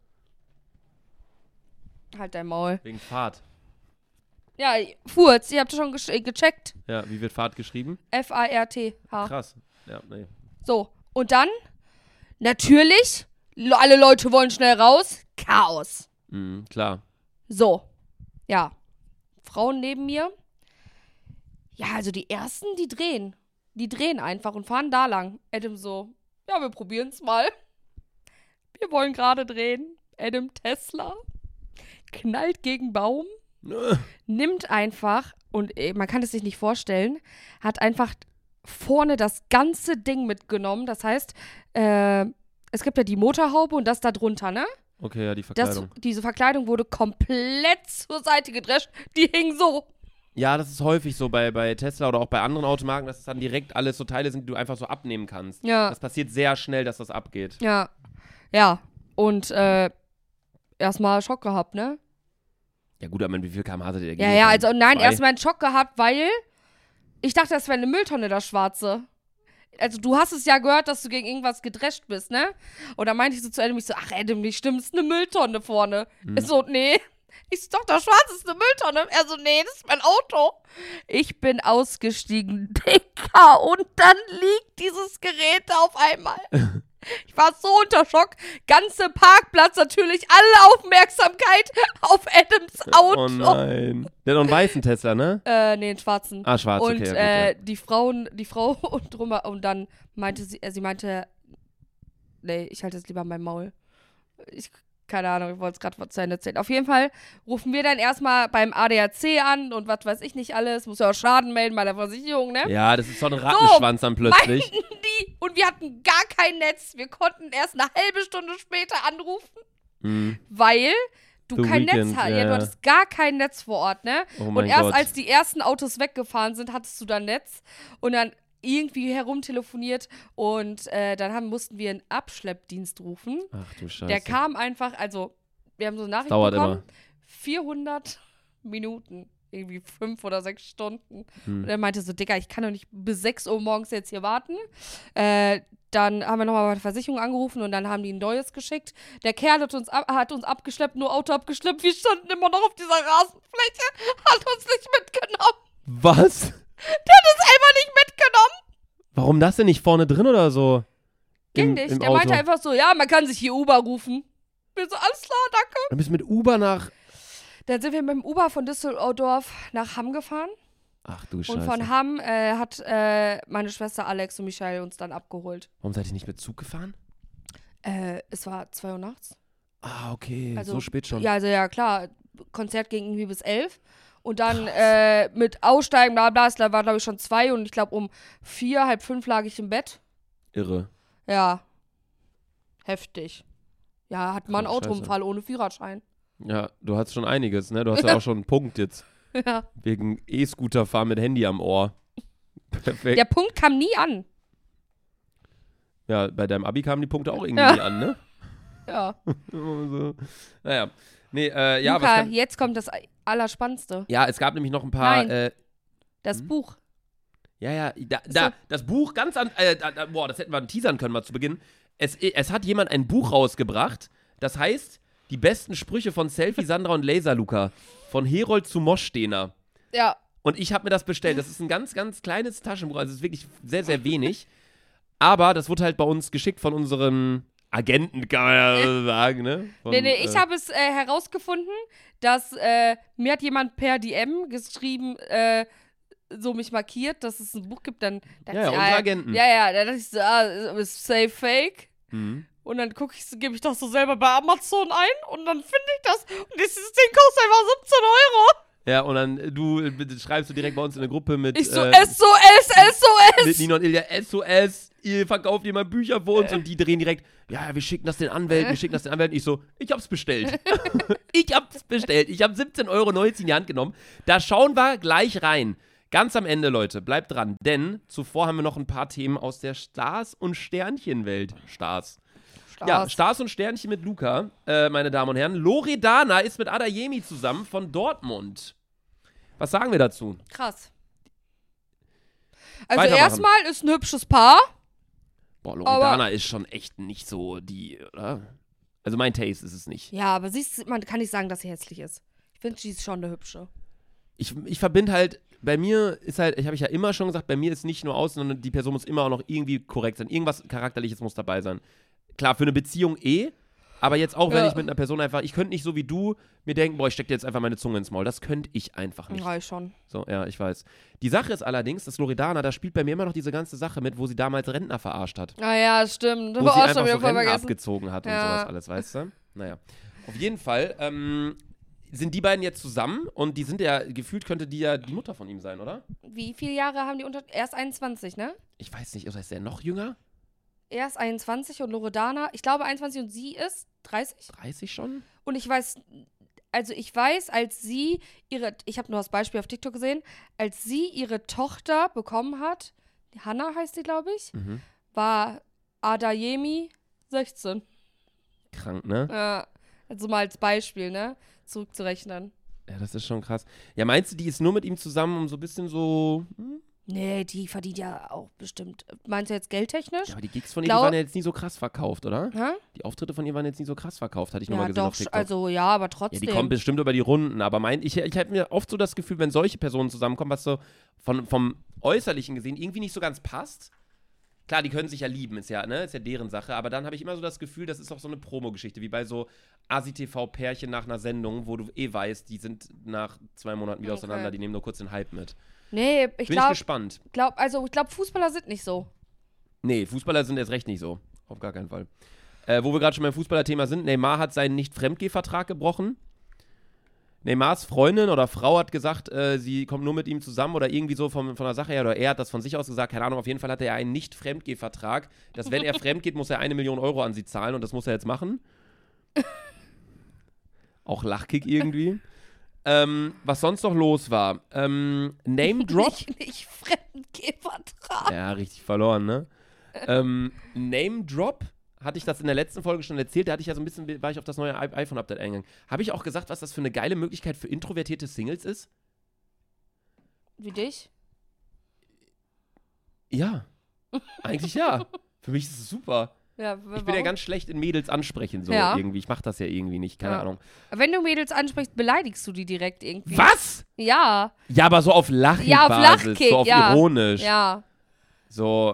[SPEAKER 1] Halt dein Maul.
[SPEAKER 2] Wegen Fahrt.
[SPEAKER 1] Ja, Furz, ihr habt schon gecheckt.
[SPEAKER 2] Ja, wie wird Fahrt geschrieben?
[SPEAKER 1] F-A-R-T-H.
[SPEAKER 2] Krass. Ja, nee.
[SPEAKER 1] So, und dann, natürlich, alle Leute wollen schnell raus, Chaos.
[SPEAKER 2] Mhm, klar.
[SPEAKER 1] So, ja. Frauen neben mir. Ja, also die ersten, die drehen. Die drehen einfach und fahren da lang. Adam so, ja, wir probieren's mal. Wir wollen gerade drehen. Adam Tesla knallt gegen Baum, nimmt einfach, und man kann es sich nicht vorstellen, hat einfach vorne das ganze Ding mitgenommen. Das heißt, es gibt ja die Motorhaube und das da drunter, ne?
[SPEAKER 2] Okay, ja, die Verkleidung.
[SPEAKER 1] Diese Verkleidung wurde komplett zur Seite gedrescht. Die hing so.
[SPEAKER 2] Ja, das ist häufig so bei Tesla oder auch bei anderen Automarken, dass es dann direkt alles so Teile sind, die du einfach so abnehmen kannst.
[SPEAKER 1] Ja.
[SPEAKER 2] Das passiert sehr schnell, dass das abgeht.
[SPEAKER 1] Ja. Ja. Und erstmal Schock gehabt, ne?
[SPEAKER 2] Ja gut, aber wie viel km/h hattet ihr?
[SPEAKER 1] Ja, also nein,
[SPEAKER 2] 2?
[SPEAKER 1] erstmal einen Schock gehabt, weil ich dachte, das wäre eine Mülltonne, das Schwarze. Also du hast es ja gehört, dass du gegen irgendwas gedrescht bist, ne? Und dann meinte ich so zu Adam, ach Adam, nicht stimmt, ist eine Mülltonne vorne. Ich so, nee. Ich so, doch, das Schwarze ist eine Mülltonne. Er so, nee, das ist mein Auto. Ich bin ausgestiegen, Dicker, und dann liegt dieses Gerät da auf einmal. Ich war so unter Schock. Ganze Parkplatz natürlich, alle Aufmerksamkeit auf Adams Auto.
[SPEAKER 2] Oh nein. Der hat noch einen weißen Tesla, ne?
[SPEAKER 1] Nee, einen schwarzen.
[SPEAKER 2] Ah, schwarz,
[SPEAKER 1] und,
[SPEAKER 2] okay. Ja, gut,
[SPEAKER 1] die Frau und drüber, und dann meinte sie meinte, Nee, ich halte es lieber in meinem Maul. Keine Ahnung, ich wollte es gerade was zu Ende erzählen. Auf jeden Fall rufen wir dann erstmal beim ADAC an und was weiß ich nicht alles. Muss ja auch Schaden melden bei der Versicherung, ne?
[SPEAKER 2] Ja, das ist so ein Rattenschwanz dann plötzlich.
[SPEAKER 1] Meinten die. Und wir hatten gar kein Netz. Wir konnten erst eine halbe Stunde später anrufen, weil du
[SPEAKER 2] The
[SPEAKER 1] kein
[SPEAKER 2] Weekend,
[SPEAKER 1] Netz hattest.
[SPEAKER 2] ja.
[SPEAKER 1] Ja, du hattest gar kein Netz vor Ort, ne?
[SPEAKER 2] Oh
[SPEAKER 1] Und
[SPEAKER 2] mein
[SPEAKER 1] erst
[SPEAKER 2] Gott.
[SPEAKER 1] als die ersten Autos weggefahren sind, hattest du dann Netz. Und dann irgendwie herumtelefoniert und dann mussten wir einen Abschleppdienst rufen.
[SPEAKER 2] Ach du Scheiße.
[SPEAKER 1] Der kam einfach, also wir haben so eine Nachricht
[SPEAKER 2] dauert
[SPEAKER 1] bekommen,
[SPEAKER 2] immer.
[SPEAKER 1] 400 Minuten, irgendwie 5 oder 6 Stunden. Und er meinte so, Digga, ich kann doch nicht bis 6 Uhr morgens jetzt hier warten. Dann haben wir nochmal bei der Versicherung angerufen und dann haben die ein neues geschickt. Der Kerl hat uns abgeschleppt, nur Auto abgeschleppt. Wir standen immer noch auf dieser Rasenfläche, hat uns nicht mitgenommen.
[SPEAKER 2] Was?
[SPEAKER 1] Der hat uns einfach nicht mitgenommen.
[SPEAKER 2] Warum das denn nicht vorne drin oder so?
[SPEAKER 1] Ging
[SPEAKER 2] Im
[SPEAKER 1] nicht. Der
[SPEAKER 2] Auto?
[SPEAKER 1] meinte einfach so, ja, man kann sich hier Uber rufen. Wir so, alles klar, danke.
[SPEAKER 2] Dann bist du mit Uber nach...
[SPEAKER 1] Dann sind wir mit dem Uber von Düsseldorf nach Hamm gefahren.
[SPEAKER 2] Ach du Scheiße.
[SPEAKER 1] Und von Hamm hat meine Schwester Alex und Michael uns dann abgeholt.
[SPEAKER 2] Warum seid ihr nicht mit Zug gefahren?
[SPEAKER 1] Es war 2 Uhr nachts.
[SPEAKER 2] Ah, okay.
[SPEAKER 1] Also,
[SPEAKER 2] so spät schon.
[SPEAKER 1] Ja, also ja, klar. Konzert ging irgendwie bis 11. Und dann mit Aussteigen, bla bla, es war glaube ich schon 2 und ich glaube um 4, halb 5 lag ich im Bett.
[SPEAKER 2] Irre.
[SPEAKER 1] Ja. Heftig. Ja, hat man einen
[SPEAKER 2] Scheiße.
[SPEAKER 1] Autounfall ohne Führerschein.
[SPEAKER 2] Ja, du hast schon einiges, ne? Du hast ja auch schon einen Punkt jetzt.
[SPEAKER 1] Ja.
[SPEAKER 2] Wegen E-Scooter fahren mit Handy am Ohr. Perfekt.
[SPEAKER 1] Der Punkt kam nie an.
[SPEAKER 2] Ja, bei deinem Abi kamen die Punkte auch irgendwie
[SPEAKER 1] Ja.
[SPEAKER 2] nie an, ne?
[SPEAKER 1] Ja.
[SPEAKER 2] So. Naja. Nee, ja, was
[SPEAKER 1] Luca,
[SPEAKER 2] kann...
[SPEAKER 1] jetzt kommt das Allerspannendste.
[SPEAKER 2] Ja, es gab nämlich noch ein paar...
[SPEAKER 1] Nein. Das Buch.
[SPEAKER 2] Ja, das Buch ganz an... boah, das hätten wir teasern können mal zu Beginn. Es hat jemand ein Buch rausgebracht, das heißt Die besten Sprüche von Selfie, Sandra und Laser Luca. Von Herold zu Moschstener.
[SPEAKER 1] Ja.
[SPEAKER 2] Und ich habe mir das bestellt. Das ist ein ganz, ganz kleines Taschenbuch. Also es ist wirklich sehr, sehr wenig. Aber das wurde halt bei uns geschickt von unserem Agenten, kann man ja sagen, ne?
[SPEAKER 1] Nee, ich habe es herausgefunden, dass mir hat jemand per DM geschrieben, so mich markiert, dass es ein Buch gibt, dann
[SPEAKER 2] Ja, unsere Agenten.
[SPEAKER 1] Ja, dann dachte ich so, ist safe fake.
[SPEAKER 2] Mhm.
[SPEAKER 1] Und dann gebe ich das so selber bei Amazon ein und dann finde ich das. Und dieses Ding kostet einfach 17 Euro.
[SPEAKER 2] Ja, und dann schreibst du direkt bei uns in der Gruppe mit...
[SPEAKER 1] Ich so, SOS!
[SPEAKER 2] Mit Nina und Ilja, SOS, ihr verkauft jemand Bücher für uns und die drehen direkt, ja, wir schicken das den Anwälten, Ich so, ich hab's bestellt. Ich habe 17,19 Euro in die Hand genommen. Da schauen wir gleich rein. Ganz am Ende, Leute, bleibt dran, denn zuvor haben wir noch ein paar Themen aus der Stars- und Sternchen-Welt. Ja, Stars und Sternchen mit Luca, meine Damen und Herren. Loredana ist mit Adeyemi zusammen von Dortmund. Was sagen wir dazu?
[SPEAKER 1] Krass. Also
[SPEAKER 2] Weitermachen.
[SPEAKER 1] erstmal ist ein hübsches Paar.
[SPEAKER 2] Boah, Loredana ist schon echt nicht so die, oder? Also mein Taste ist es nicht.
[SPEAKER 1] Ja, aber man kann nicht sagen, dass sie hässlich ist. Ich finde, sie ist schon eine hübsche.
[SPEAKER 2] Ich verbinde halt, bei mir ist halt, habe ich ja immer schon gesagt, bei mir ist nicht nur aus, sondern die Person muss immer auch noch irgendwie korrekt sein. Irgendwas Charakterliches muss dabei sein. Klar, für eine Beziehung aber jetzt auch, wenn ich mit einer Person einfach, ich könnte nicht so wie du mir denken, boah, ich stecke dir jetzt einfach meine Zunge ins Maul. Das könnte ich einfach nicht.
[SPEAKER 1] Ja, ich schon.
[SPEAKER 2] So, ja, ich weiß. Die Sache ist allerdings, dass Loredana, da spielt bei mir immer noch diese ganze Sache mit, wo sie damals Rentner verarscht hat.
[SPEAKER 1] Ah ja, stimmt.
[SPEAKER 2] Wo
[SPEAKER 1] Das
[SPEAKER 2] sie
[SPEAKER 1] war auch
[SPEAKER 2] einfach
[SPEAKER 1] schon
[SPEAKER 2] so
[SPEAKER 1] wieder voll
[SPEAKER 2] Renten
[SPEAKER 1] vergessen.
[SPEAKER 2] abgezogen hat und
[SPEAKER 1] Ja.
[SPEAKER 2] sowas alles, weißt du? Naja. Auf jeden Fall sind die beiden jetzt zusammen und die sind ja, gefühlt könnte die ja die Mutter von ihm sein, oder?
[SPEAKER 1] Wie viele Jahre haben die erst 21, ne?
[SPEAKER 2] Ich weiß nicht, ist der noch jünger?
[SPEAKER 1] Erst 21 und Loredana, ich glaube 21 und sie ist 30.
[SPEAKER 2] 30 schon?
[SPEAKER 1] Und ich weiß, als sie ich habe nur das Beispiel auf TikTok gesehen, als sie ihre Tochter bekommen hat, die Hannah heißt die, glaube ich, war Adeyemi 16.
[SPEAKER 2] Krank, ne?
[SPEAKER 1] Ja, also mal als Beispiel, ne? Zurückzurechnen.
[SPEAKER 2] Ja, das ist schon krass. Ja, meinst du, die ist nur mit ihm zusammen, um so ein bisschen so...
[SPEAKER 1] Nee, die verdient ja auch bestimmt. Meinst du jetzt geldtechnisch?
[SPEAKER 2] Ja, aber die Gigs von ihr, die waren ja jetzt nie so krass verkauft, oder?
[SPEAKER 1] Hä?
[SPEAKER 2] Die Auftritte von ihr waren jetzt nie so krass verkauft, hatte ich nur
[SPEAKER 1] Ja,
[SPEAKER 2] mal gesehen
[SPEAKER 1] doch,
[SPEAKER 2] auf TikTok.
[SPEAKER 1] also ja, aber
[SPEAKER 2] Ja,
[SPEAKER 1] trotzdem.
[SPEAKER 2] die kommen bestimmt über die Runden, aber ich habe mir oft so das Gefühl, wenn solche Personen zusammenkommen, was so vom Äußerlichen gesehen irgendwie nicht so ganz passt. Klar, die können sich ja lieben, ist ja deren Sache, aber dann habe ich immer so das Gefühl, das ist auch so eine Promo-Geschichte, wie bei so ASI-TV-Pärchen nach einer Sendung, wo du weißt, die sind nach 2 Monaten wieder auseinander, die nehmen nur kurz den Hype mit.
[SPEAKER 1] Nee, ich
[SPEAKER 2] Bin ich gespannt.
[SPEAKER 1] glaube, Fußballer sind nicht so.
[SPEAKER 2] Nee, Fußballer sind erst recht nicht so. Auf gar keinen Fall. Wo wir gerade schon beim Fußballerthema sind, Neymar hat seinen Nicht-Fremdgeh-Vertrag gebrochen. Neymars Freundin oder Frau hat gesagt, sie kommt nur mit ihm zusammen oder irgendwie so von der Sache her, oder er hat das von sich aus gesagt, keine Ahnung, auf jeden Fall hat er einen Nicht-Fremdgeh-Vertrag, dass wenn er fremd geht, muss er 1 Million Euro an sie zahlen und das muss er jetzt machen. Auch Lachkick irgendwie. Was sonst noch los war, Name Drop.
[SPEAKER 1] Nicht Fremdgeh-Vertrag.
[SPEAKER 2] Ja, richtig verloren, ne? Name Drop. Hatte ich das in der letzten Folge schon erzählt, da hatte ich ja so ein bisschen, war ich auf das neue iPhone-Update eingegangen. Habe ich auch gesagt, was das für eine geile Möglichkeit für introvertierte Singles ist?
[SPEAKER 1] Wie dich?
[SPEAKER 2] Ja. Eigentlich ja. Für mich ist es super.
[SPEAKER 1] Ja,
[SPEAKER 2] Ich bin ja ganz schlecht in Mädels ansprechen, so
[SPEAKER 1] Ja.
[SPEAKER 2] irgendwie. Ich mache das ja irgendwie nicht, keine Ahnung.
[SPEAKER 1] Wenn du Mädels ansprichst, beleidigst du die direkt irgendwie.
[SPEAKER 2] Was?
[SPEAKER 1] Ja.
[SPEAKER 2] Ja, aber so auf Lachkick-Basis,
[SPEAKER 1] Ja, auf Lachkick,
[SPEAKER 2] so auf
[SPEAKER 1] ja.
[SPEAKER 2] ironisch.
[SPEAKER 1] Ja.
[SPEAKER 2] So.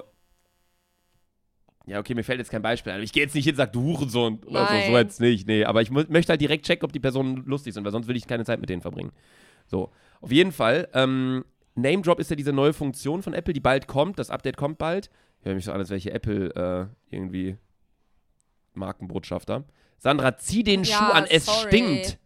[SPEAKER 2] Ja, okay, mir fällt jetzt kein Beispiel ein. Ich gehe jetzt nicht hin und sage, du Hurensohn oder
[SPEAKER 1] Nein.
[SPEAKER 2] so jetzt nicht. Nee, aber ich möchte halt direkt checken, ob die Personen lustig sind, weil sonst will ich keine Zeit mit denen verbringen. So, auf jeden Fall. Name Drop ist ja diese neue Funktion von Apple, die bald kommt. Das Update kommt bald. Ich höre mich so an, als welche Apple irgendwie Markenbotschafter. Sandra, zieh den
[SPEAKER 1] Ja,
[SPEAKER 2] Schuh an, es
[SPEAKER 1] sorry.
[SPEAKER 2] stinkt.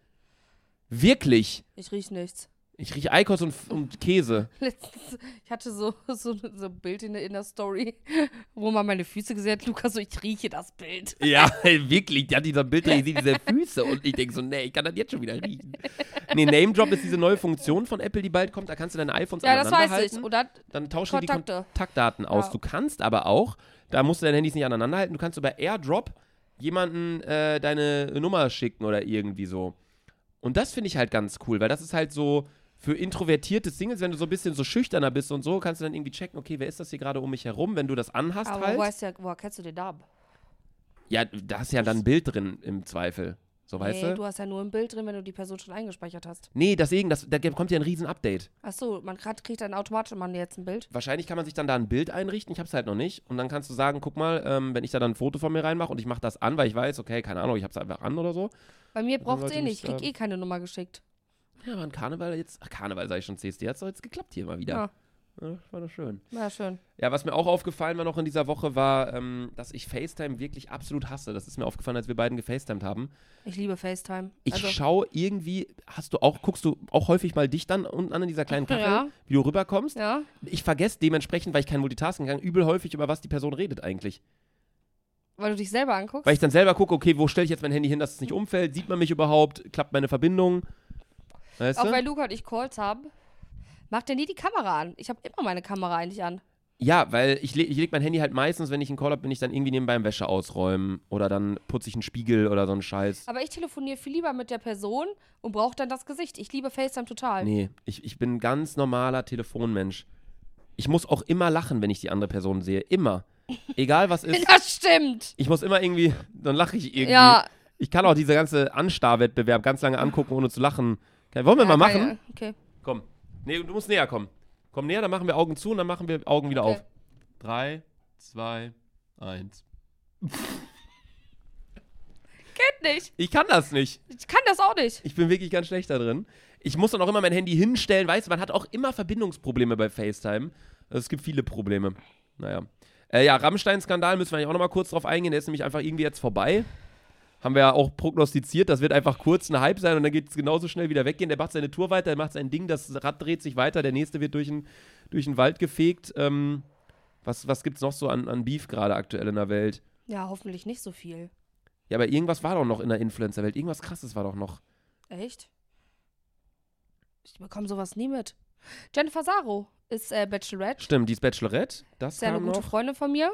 [SPEAKER 2] Wirklich.
[SPEAKER 1] Ich riech nichts.
[SPEAKER 2] Ich rieche Eikos und Käse.
[SPEAKER 1] Letztens, ich hatte so ein Bild in der Story, wo man meine Füße gesehen hat. Lukas, so, ich rieche das Bild.
[SPEAKER 2] Ja, wirklich. Die hat dieser Bild, ich sehe diese Füße und ich denke so, nee, ich kann das jetzt schon wieder riechen. Nee, Name Drop ist diese neue Funktion von Apple, die bald kommt. Da kannst du deine iPhones
[SPEAKER 1] Ja, das
[SPEAKER 2] aneinander
[SPEAKER 1] weiß ich.
[SPEAKER 2] halten.
[SPEAKER 1] Oder
[SPEAKER 2] Dann tauschen die
[SPEAKER 1] Kontakte.
[SPEAKER 2] Kontaktdaten aus.
[SPEAKER 1] Ja.
[SPEAKER 2] Du kannst aber auch, da musst du deine Handys nicht aneinander halten, du kannst über AirDrop jemanden deine Nummer schicken oder irgendwie so. Und das finde ich halt ganz cool, weil das ist halt so für introvertierte Singles, wenn du so ein bisschen so schüchterner bist und so, kannst du dann irgendwie checken, okay, wer ist das hier gerade um mich herum, wenn du das anhast
[SPEAKER 1] aber
[SPEAKER 2] halt.
[SPEAKER 1] woher kennst du den Namen?
[SPEAKER 2] Ja, da hast ja dann ein Bild drin im Zweifel. So, weißt
[SPEAKER 1] Nee,
[SPEAKER 2] du?
[SPEAKER 1] du hast ja nur ein Bild drin, wenn du die Person schon eingespeichert hast.
[SPEAKER 2] Nee, deswegen, da kommt ja ein Riesen-Update.
[SPEAKER 1] Achso, kriegt dann automatisch mal jetzt ein Bild.
[SPEAKER 2] Wahrscheinlich kann man sich dann da ein Bild einrichten, ich hab's halt noch nicht. Und dann kannst du sagen, guck mal, wenn ich da dann ein Foto von mir reinmache und ich mache das an, weil ich weiß, okay, keine Ahnung, ich hab's einfach an oder so.
[SPEAKER 1] Bei mir
[SPEAKER 2] dann
[SPEAKER 1] braucht's
[SPEAKER 2] sollte
[SPEAKER 1] nicht. Ich
[SPEAKER 2] mich
[SPEAKER 1] krieg keine Nummer geschickt.
[SPEAKER 2] Ja, aber ein Karneval jetzt, Karneval sag ich schon, CSD hat's doch jetzt geklappt hier mal wieder.
[SPEAKER 1] Ja.
[SPEAKER 2] Ja, das war doch schön.
[SPEAKER 1] Na schön.
[SPEAKER 2] Ja, was mir auch aufgefallen war noch in dieser Woche war, dass ich FaceTime wirklich absolut hasse. Das ist mir aufgefallen, als wir beiden gefacetimed haben.
[SPEAKER 1] Ich liebe FaceTime.
[SPEAKER 2] Ich schaue irgendwie, guckst du auch häufig mal dich dann unten an in dieser kleinen Kachel,
[SPEAKER 1] Ja.
[SPEAKER 2] wie du rüberkommst?
[SPEAKER 1] Ja.
[SPEAKER 2] Ich vergesse dementsprechend, weil ich kein Multitasking kann, übel häufig, über was die Person redet eigentlich.
[SPEAKER 1] Weil du dich selber anguckst?
[SPEAKER 2] Weil ich dann selber gucke, okay, wo stelle ich jetzt mein Handy hin, dass es nicht umfällt? Sieht man mich überhaupt? Klappt meine Verbindung? Weißt
[SPEAKER 1] Auch
[SPEAKER 2] du?
[SPEAKER 1] weil Luca und ich Calls haben, macht er nie die Kamera an. Ich habe immer meine Kamera eigentlich an.
[SPEAKER 2] Ja, weil ich leg mein Handy halt meistens, wenn ich einen Call habe, bin ich dann irgendwie nebenbei im Wäsche ausräumen oder dann putze ich einen Spiegel oder so einen Scheiß.
[SPEAKER 1] Aber ich telefoniere viel lieber mit der Person und brauche dann das Gesicht. Ich liebe FaceTime total.
[SPEAKER 2] Nee, ich bin ein ganz normaler Telefonmensch. Ich muss auch immer lachen, wenn ich die andere Person sehe. Immer. Egal was ist.
[SPEAKER 1] Das stimmt.
[SPEAKER 2] Ich muss immer irgendwie, dann lache ich irgendwie.
[SPEAKER 1] Ja.
[SPEAKER 2] Ich kann auch diese ganze Anstarrwettbewerb ganz lange angucken, ohne zu lachen. Okay, wollen wir mal machen?
[SPEAKER 1] Okay.
[SPEAKER 2] Komm. Nee, du musst näher kommen. Komm näher, dann machen wir Augen zu und dann machen wir Augen wieder
[SPEAKER 1] Okay.
[SPEAKER 2] auf. 3, 2, 1.
[SPEAKER 1] Geht nicht.
[SPEAKER 2] Ich kann das nicht.
[SPEAKER 1] Ich kann das auch nicht.
[SPEAKER 2] Ich bin wirklich ganz schlecht da drin. Ich muss dann auch immer mein Handy hinstellen. Weißt du, man hat auch immer Verbindungsprobleme bei FaceTime. Also es gibt viele Probleme. Naja. Ja, Rammstein-Skandal müssen wir eigentlich auch nochmal kurz drauf eingehen. Der ist nämlich einfach irgendwie jetzt vorbei. Haben wir ja auch prognostiziert. Das wird einfach kurz ein Hype sein und dann geht es genauso schnell wieder weggehen. Der macht seine Tour weiter, der macht sein Ding, das Rad dreht sich weiter. Der nächste wird durch den Wald gefegt. Was gibt's noch so an Beef gerade aktuell in der Welt?
[SPEAKER 1] Ja, hoffentlich nicht so viel.
[SPEAKER 2] Ja, aber irgendwas war doch noch in der Influencer-Welt. Irgendwas Krasses war doch noch.
[SPEAKER 1] Echt? Ich bekomme sowas nie mit. Jennifer Saro ist Bachelorette.
[SPEAKER 2] Stimmt, die ist Bachelorette. Das
[SPEAKER 1] Ist ja eine
[SPEAKER 2] kam
[SPEAKER 1] gute
[SPEAKER 2] noch.
[SPEAKER 1] Freundin von mir.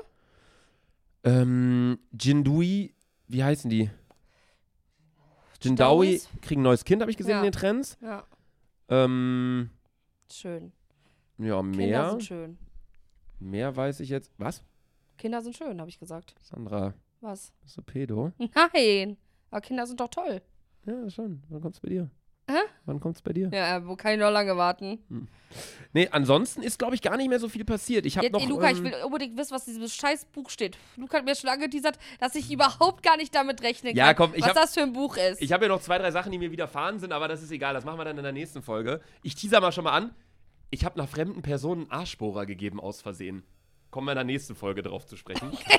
[SPEAKER 2] Jindui, wie heißen die? Jindawi
[SPEAKER 1] Stauis?
[SPEAKER 2] kriegen ein neues Kind, habe ich gesehen
[SPEAKER 1] Ja.
[SPEAKER 2] in den Trends.
[SPEAKER 1] Ja,
[SPEAKER 2] Ja,
[SPEAKER 1] schön. Kinder
[SPEAKER 2] mehr.
[SPEAKER 1] sind schön.
[SPEAKER 2] Mehr weiß ich jetzt. Was?
[SPEAKER 1] Kinder sind schön, habe ich gesagt.
[SPEAKER 2] Sandra,
[SPEAKER 1] Was?
[SPEAKER 2] bist du Pedo?
[SPEAKER 1] Nein. Aber Kinder sind doch toll.
[SPEAKER 2] Ja, schon. Wann kommt's bei dir?
[SPEAKER 1] Hä?
[SPEAKER 2] Wann kommt's bei dir?
[SPEAKER 1] Ja, wo kann ich noch lange warten?
[SPEAKER 2] Nee, ansonsten ist, glaube ich, gar nicht mehr so viel passiert. Ich habe
[SPEAKER 1] Jetzt,
[SPEAKER 2] noch.
[SPEAKER 1] Luca, ich will unbedingt wissen, was in diesem scheiß Buch steht. Luca hat mir schon angeteasert, dass ich überhaupt gar nicht damit rechnen
[SPEAKER 2] Ja,
[SPEAKER 1] kann,
[SPEAKER 2] komm,
[SPEAKER 1] was das für ein Buch ist.
[SPEAKER 2] Ich habe ja noch 2, 3 Sachen, die mir widerfahren sind, aber das ist egal. Das machen wir dann in der nächsten Folge. Ich teaser mal schon mal an. Ich habe einer fremden Person einen Arschbohrer gegeben aus Versehen. Kommen wir in der nächsten Folge drauf zu sprechen.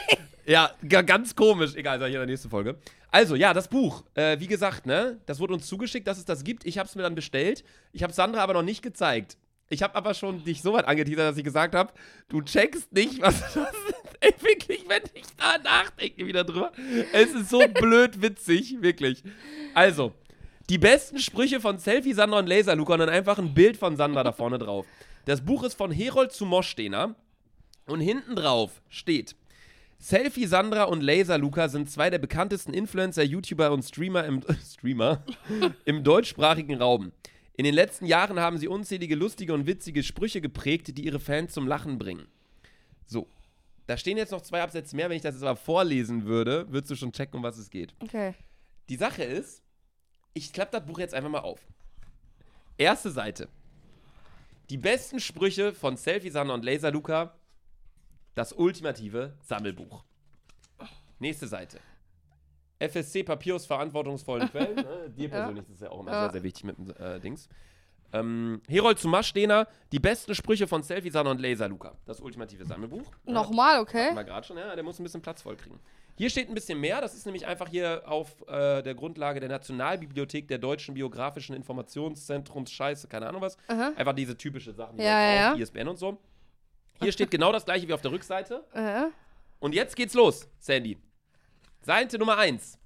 [SPEAKER 2] Ja, ganz komisch. Egal, sag ich in der nächsten Folge. Also, ja, das Buch. Wie gesagt, ne, das wurde uns zugeschickt, dass es das gibt. Ich habe es mir dann bestellt. Ich habe Sandra aber noch nicht gezeigt. Ich habe aber schon dich so weit angeteasert, dass ich gesagt habe, du checkst nicht, was das ist. Ey, wirklich, wenn ich da nachdenke wieder drüber. Es ist so blöd witzig, wirklich. Also, die besten Sprüche von Selfie Sandra und Laser Luca und dann einfach ein Bild von Sandra da vorne drauf. Das Buch ist von Herold zu Moschdener und hinten drauf steht: Selfie Sandra und Laser Luca sind zwei der bekanntesten Influencer, YouTuber und Streamer im deutschsprachigen Raum. In den letzten Jahren haben sie unzählige lustige und witzige Sprüche geprägt, die ihre Fans zum Lachen bringen. So, da stehen jetzt noch 2 Absätze mehr. Wenn ich das jetzt aber vorlesen würde, würdest du schon checken, um was es geht.
[SPEAKER 1] Okay.
[SPEAKER 2] Die Sache ist, ich klappe das Buch jetzt einfach mal auf. Erste Seite. Die besten Sprüche von Selfie Sandra und Laser Luca. Das ultimative Sammelbuch. Nächste Seite. FSC Papier aus verantwortungsvollen Quellen. Ne? Dir persönlich ist das ja auch immer sehr, sehr wichtig mit dem Dings. Herold zu Maschdener. Die besten Sprüche von Selfie Sandra und Laser Luca. Das ultimative Sammelbuch.
[SPEAKER 1] Nochmal, okay.
[SPEAKER 2] Hatten wir gerade schon, ja, der muss ein bisschen Platz voll kriegen. Hier steht ein bisschen mehr. Das ist nämlich einfach hier auf der Grundlage der Nationalbibliothek der Deutschen Biografischen Informationszentrums, Scheiße, keine Ahnung was. Einfach diese typische Sachen, die ISBN und so. Hier steht genau das gleiche wie auf der Rückseite. Und jetzt geht's los, Sandy. Seite Nummer 1.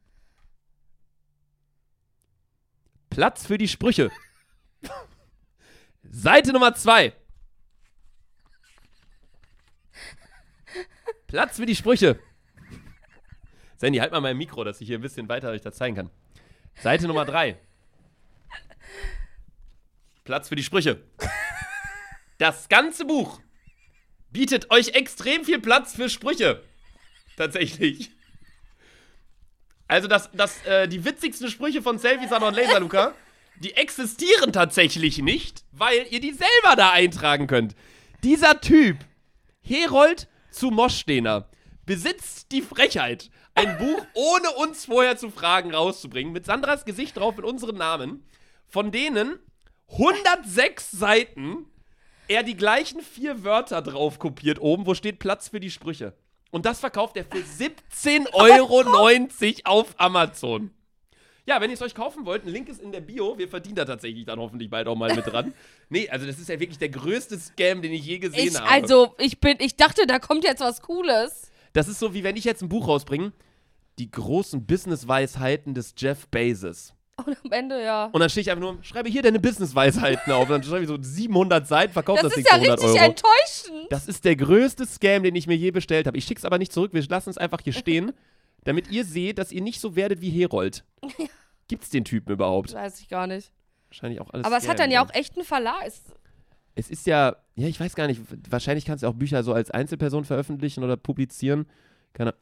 [SPEAKER 2] Platz für die Sprüche. Seite Nummer 2. Platz für die Sprüche. Sandy, halt mal mein Mikro, dass ich hier ein bisschen weiter euch das zeigen kann. Seite Nummer 3. Platz für die Sprüche. Das ganze Buch bietet euch extrem viel Platz für Sprüche. Tatsächlich. Also die witzigsten Sprüche von Selfie Sandra und Laser Luca, die existieren tatsächlich nicht, weil ihr die selber da eintragen könnt. Dieser Typ, Herold zu Moschdener, besitzt die Frechheit, ein Buch ohne uns vorher zu fragen rauszubringen, mit Sandras Gesicht drauf in unseren Namen, von denen 106 Seiten er die gleichen 4 Wörter drauf kopiert oben, wo steht Platz für die Sprüche. Und das verkauft er für 17,90 € auf Amazon. Ja, wenn ihr es euch kaufen wollt, ein Link ist in der Bio. Wir verdienen da tatsächlich dann hoffentlich bald auch mal mit dran. Nee, also das ist ja wirklich der größte Scam, den ich je gesehen habe.
[SPEAKER 1] Also, ich dachte, da kommt jetzt was Cooles.
[SPEAKER 2] Das ist so, wie wenn ich jetzt ein Buch rausbringe. Die großen Business-Weisheiten des Jeff Bezos.
[SPEAKER 1] Und am Ende, ja.
[SPEAKER 2] Und dann stehe ich einfach nur, schreibe hier deine Business-Weisheiten auf. Und dann schreibe ich so 700 Seiten, verkauft das Ding für 100 €.
[SPEAKER 1] Das ist ja richtig enttäuschend.
[SPEAKER 2] Das ist der größte Scam, den ich mir je bestellt habe. Ich schick's aber nicht zurück, wir lassen es einfach hier stehen, damit ihr seht, dass ihr nicht so werdet wie Herold. Gibt's den Typen überhaupt?
[SPEAKER 1] Weiß ich gar nicht.
[SPEAKER 2] Wahrscheinlich auch alles.
[SPEAKER 1] Aber es hat dann ja auch echt einen Verlag.
[SPEAKER 2] Es ist ja, ich weiß gar nicht, wahrscheinlich kannst du auch Bücher so als Einzelperson veröffentlichen oder publizieren. Keine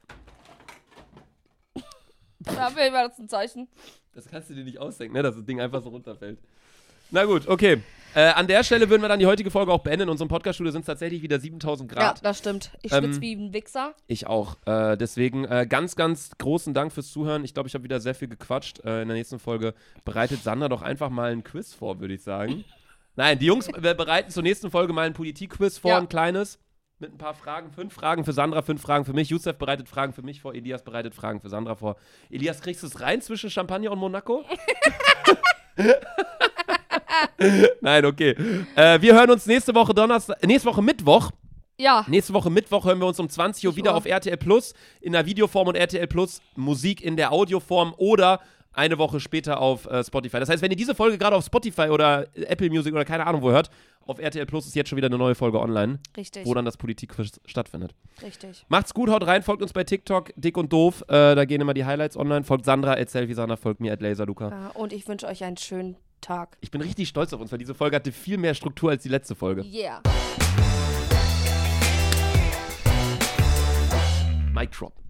[SPEAKER 1] Da war das ein Zeichen.
[SPEAKER 2] Das kannst du dir nicht ausdenken, ne, dass das Ding einfach so runterfällt. Na gut, okay. An der Stelle würden wir dann die heutige Folge auch beenden. In unserem Podcast-Studio sind es tatsächlich wieder 7000 Grad.
[SPEAKER 1] Ja, das stimmt. Ich schwitze wie ein Wichser.
[SPEAKER 2] Ich auch. Deswegen ganz, ganz großen Dank fürs Zuhören. Ich glaube, ich habe wieder sehr viel gequatscht. In der nächsten Folge bereitet Sandra doch einfach mal ein Quiz vor, würde ich sagen. Nein, die Jungs bereiten zur nächsten Folge mal ein Politik-Quiz vor, ein kleines. Mit ein paar Fragen. 5 Fragen für Sandra, 5 Fragen für mich. Youssef bereitet Fragen für mich vor. Elias bereitet Fragen für Sandra vor. Elias, kriegst du es rein zwischen Champagner und Monaco? Nein, okay. Wir hören uns nächste Woche Mittwoch.
[SPEAKER 1] Ja.
[SPEAKER 2] Nächste Woche Mittwoch hören wir uns um 20 Uhr wieder auf RTL Plus in der Videoform und RTL Plus Musik in der Audioform oder eine Woche später auf Spotify. Das heißt, wenn ihr diese Folge gerade auf Spotify oder Apple Music oder keine Ahnung wo hört, auf RTL Plus ist jetzt schon wieder eine neue Folge online.
[SPEAKER 1] Richtig.
[SPEAKER 2] Wo dann das Politikquiz stattfindet.
[SPEAKER 1] Richtig.
[SPEAKER 2] Macht's gut, haut rein, folgt uns bei TikTok, dick und doof. Da gehen immer die Highlights online. Folgt Sandra, @selfiesandra, folgt mir, @laserluca.
[SPEAKER 1] Ja, und ich wünsche euch einen schönen Tag.
[SPEAKER 2] Ich bin richtig stolz auf uns, weil diese Folge hatte viel mehr Struktur als die letzte Folge.
[SPEAKER 1] Yeah.
[SPEAKER 2] Mic drop.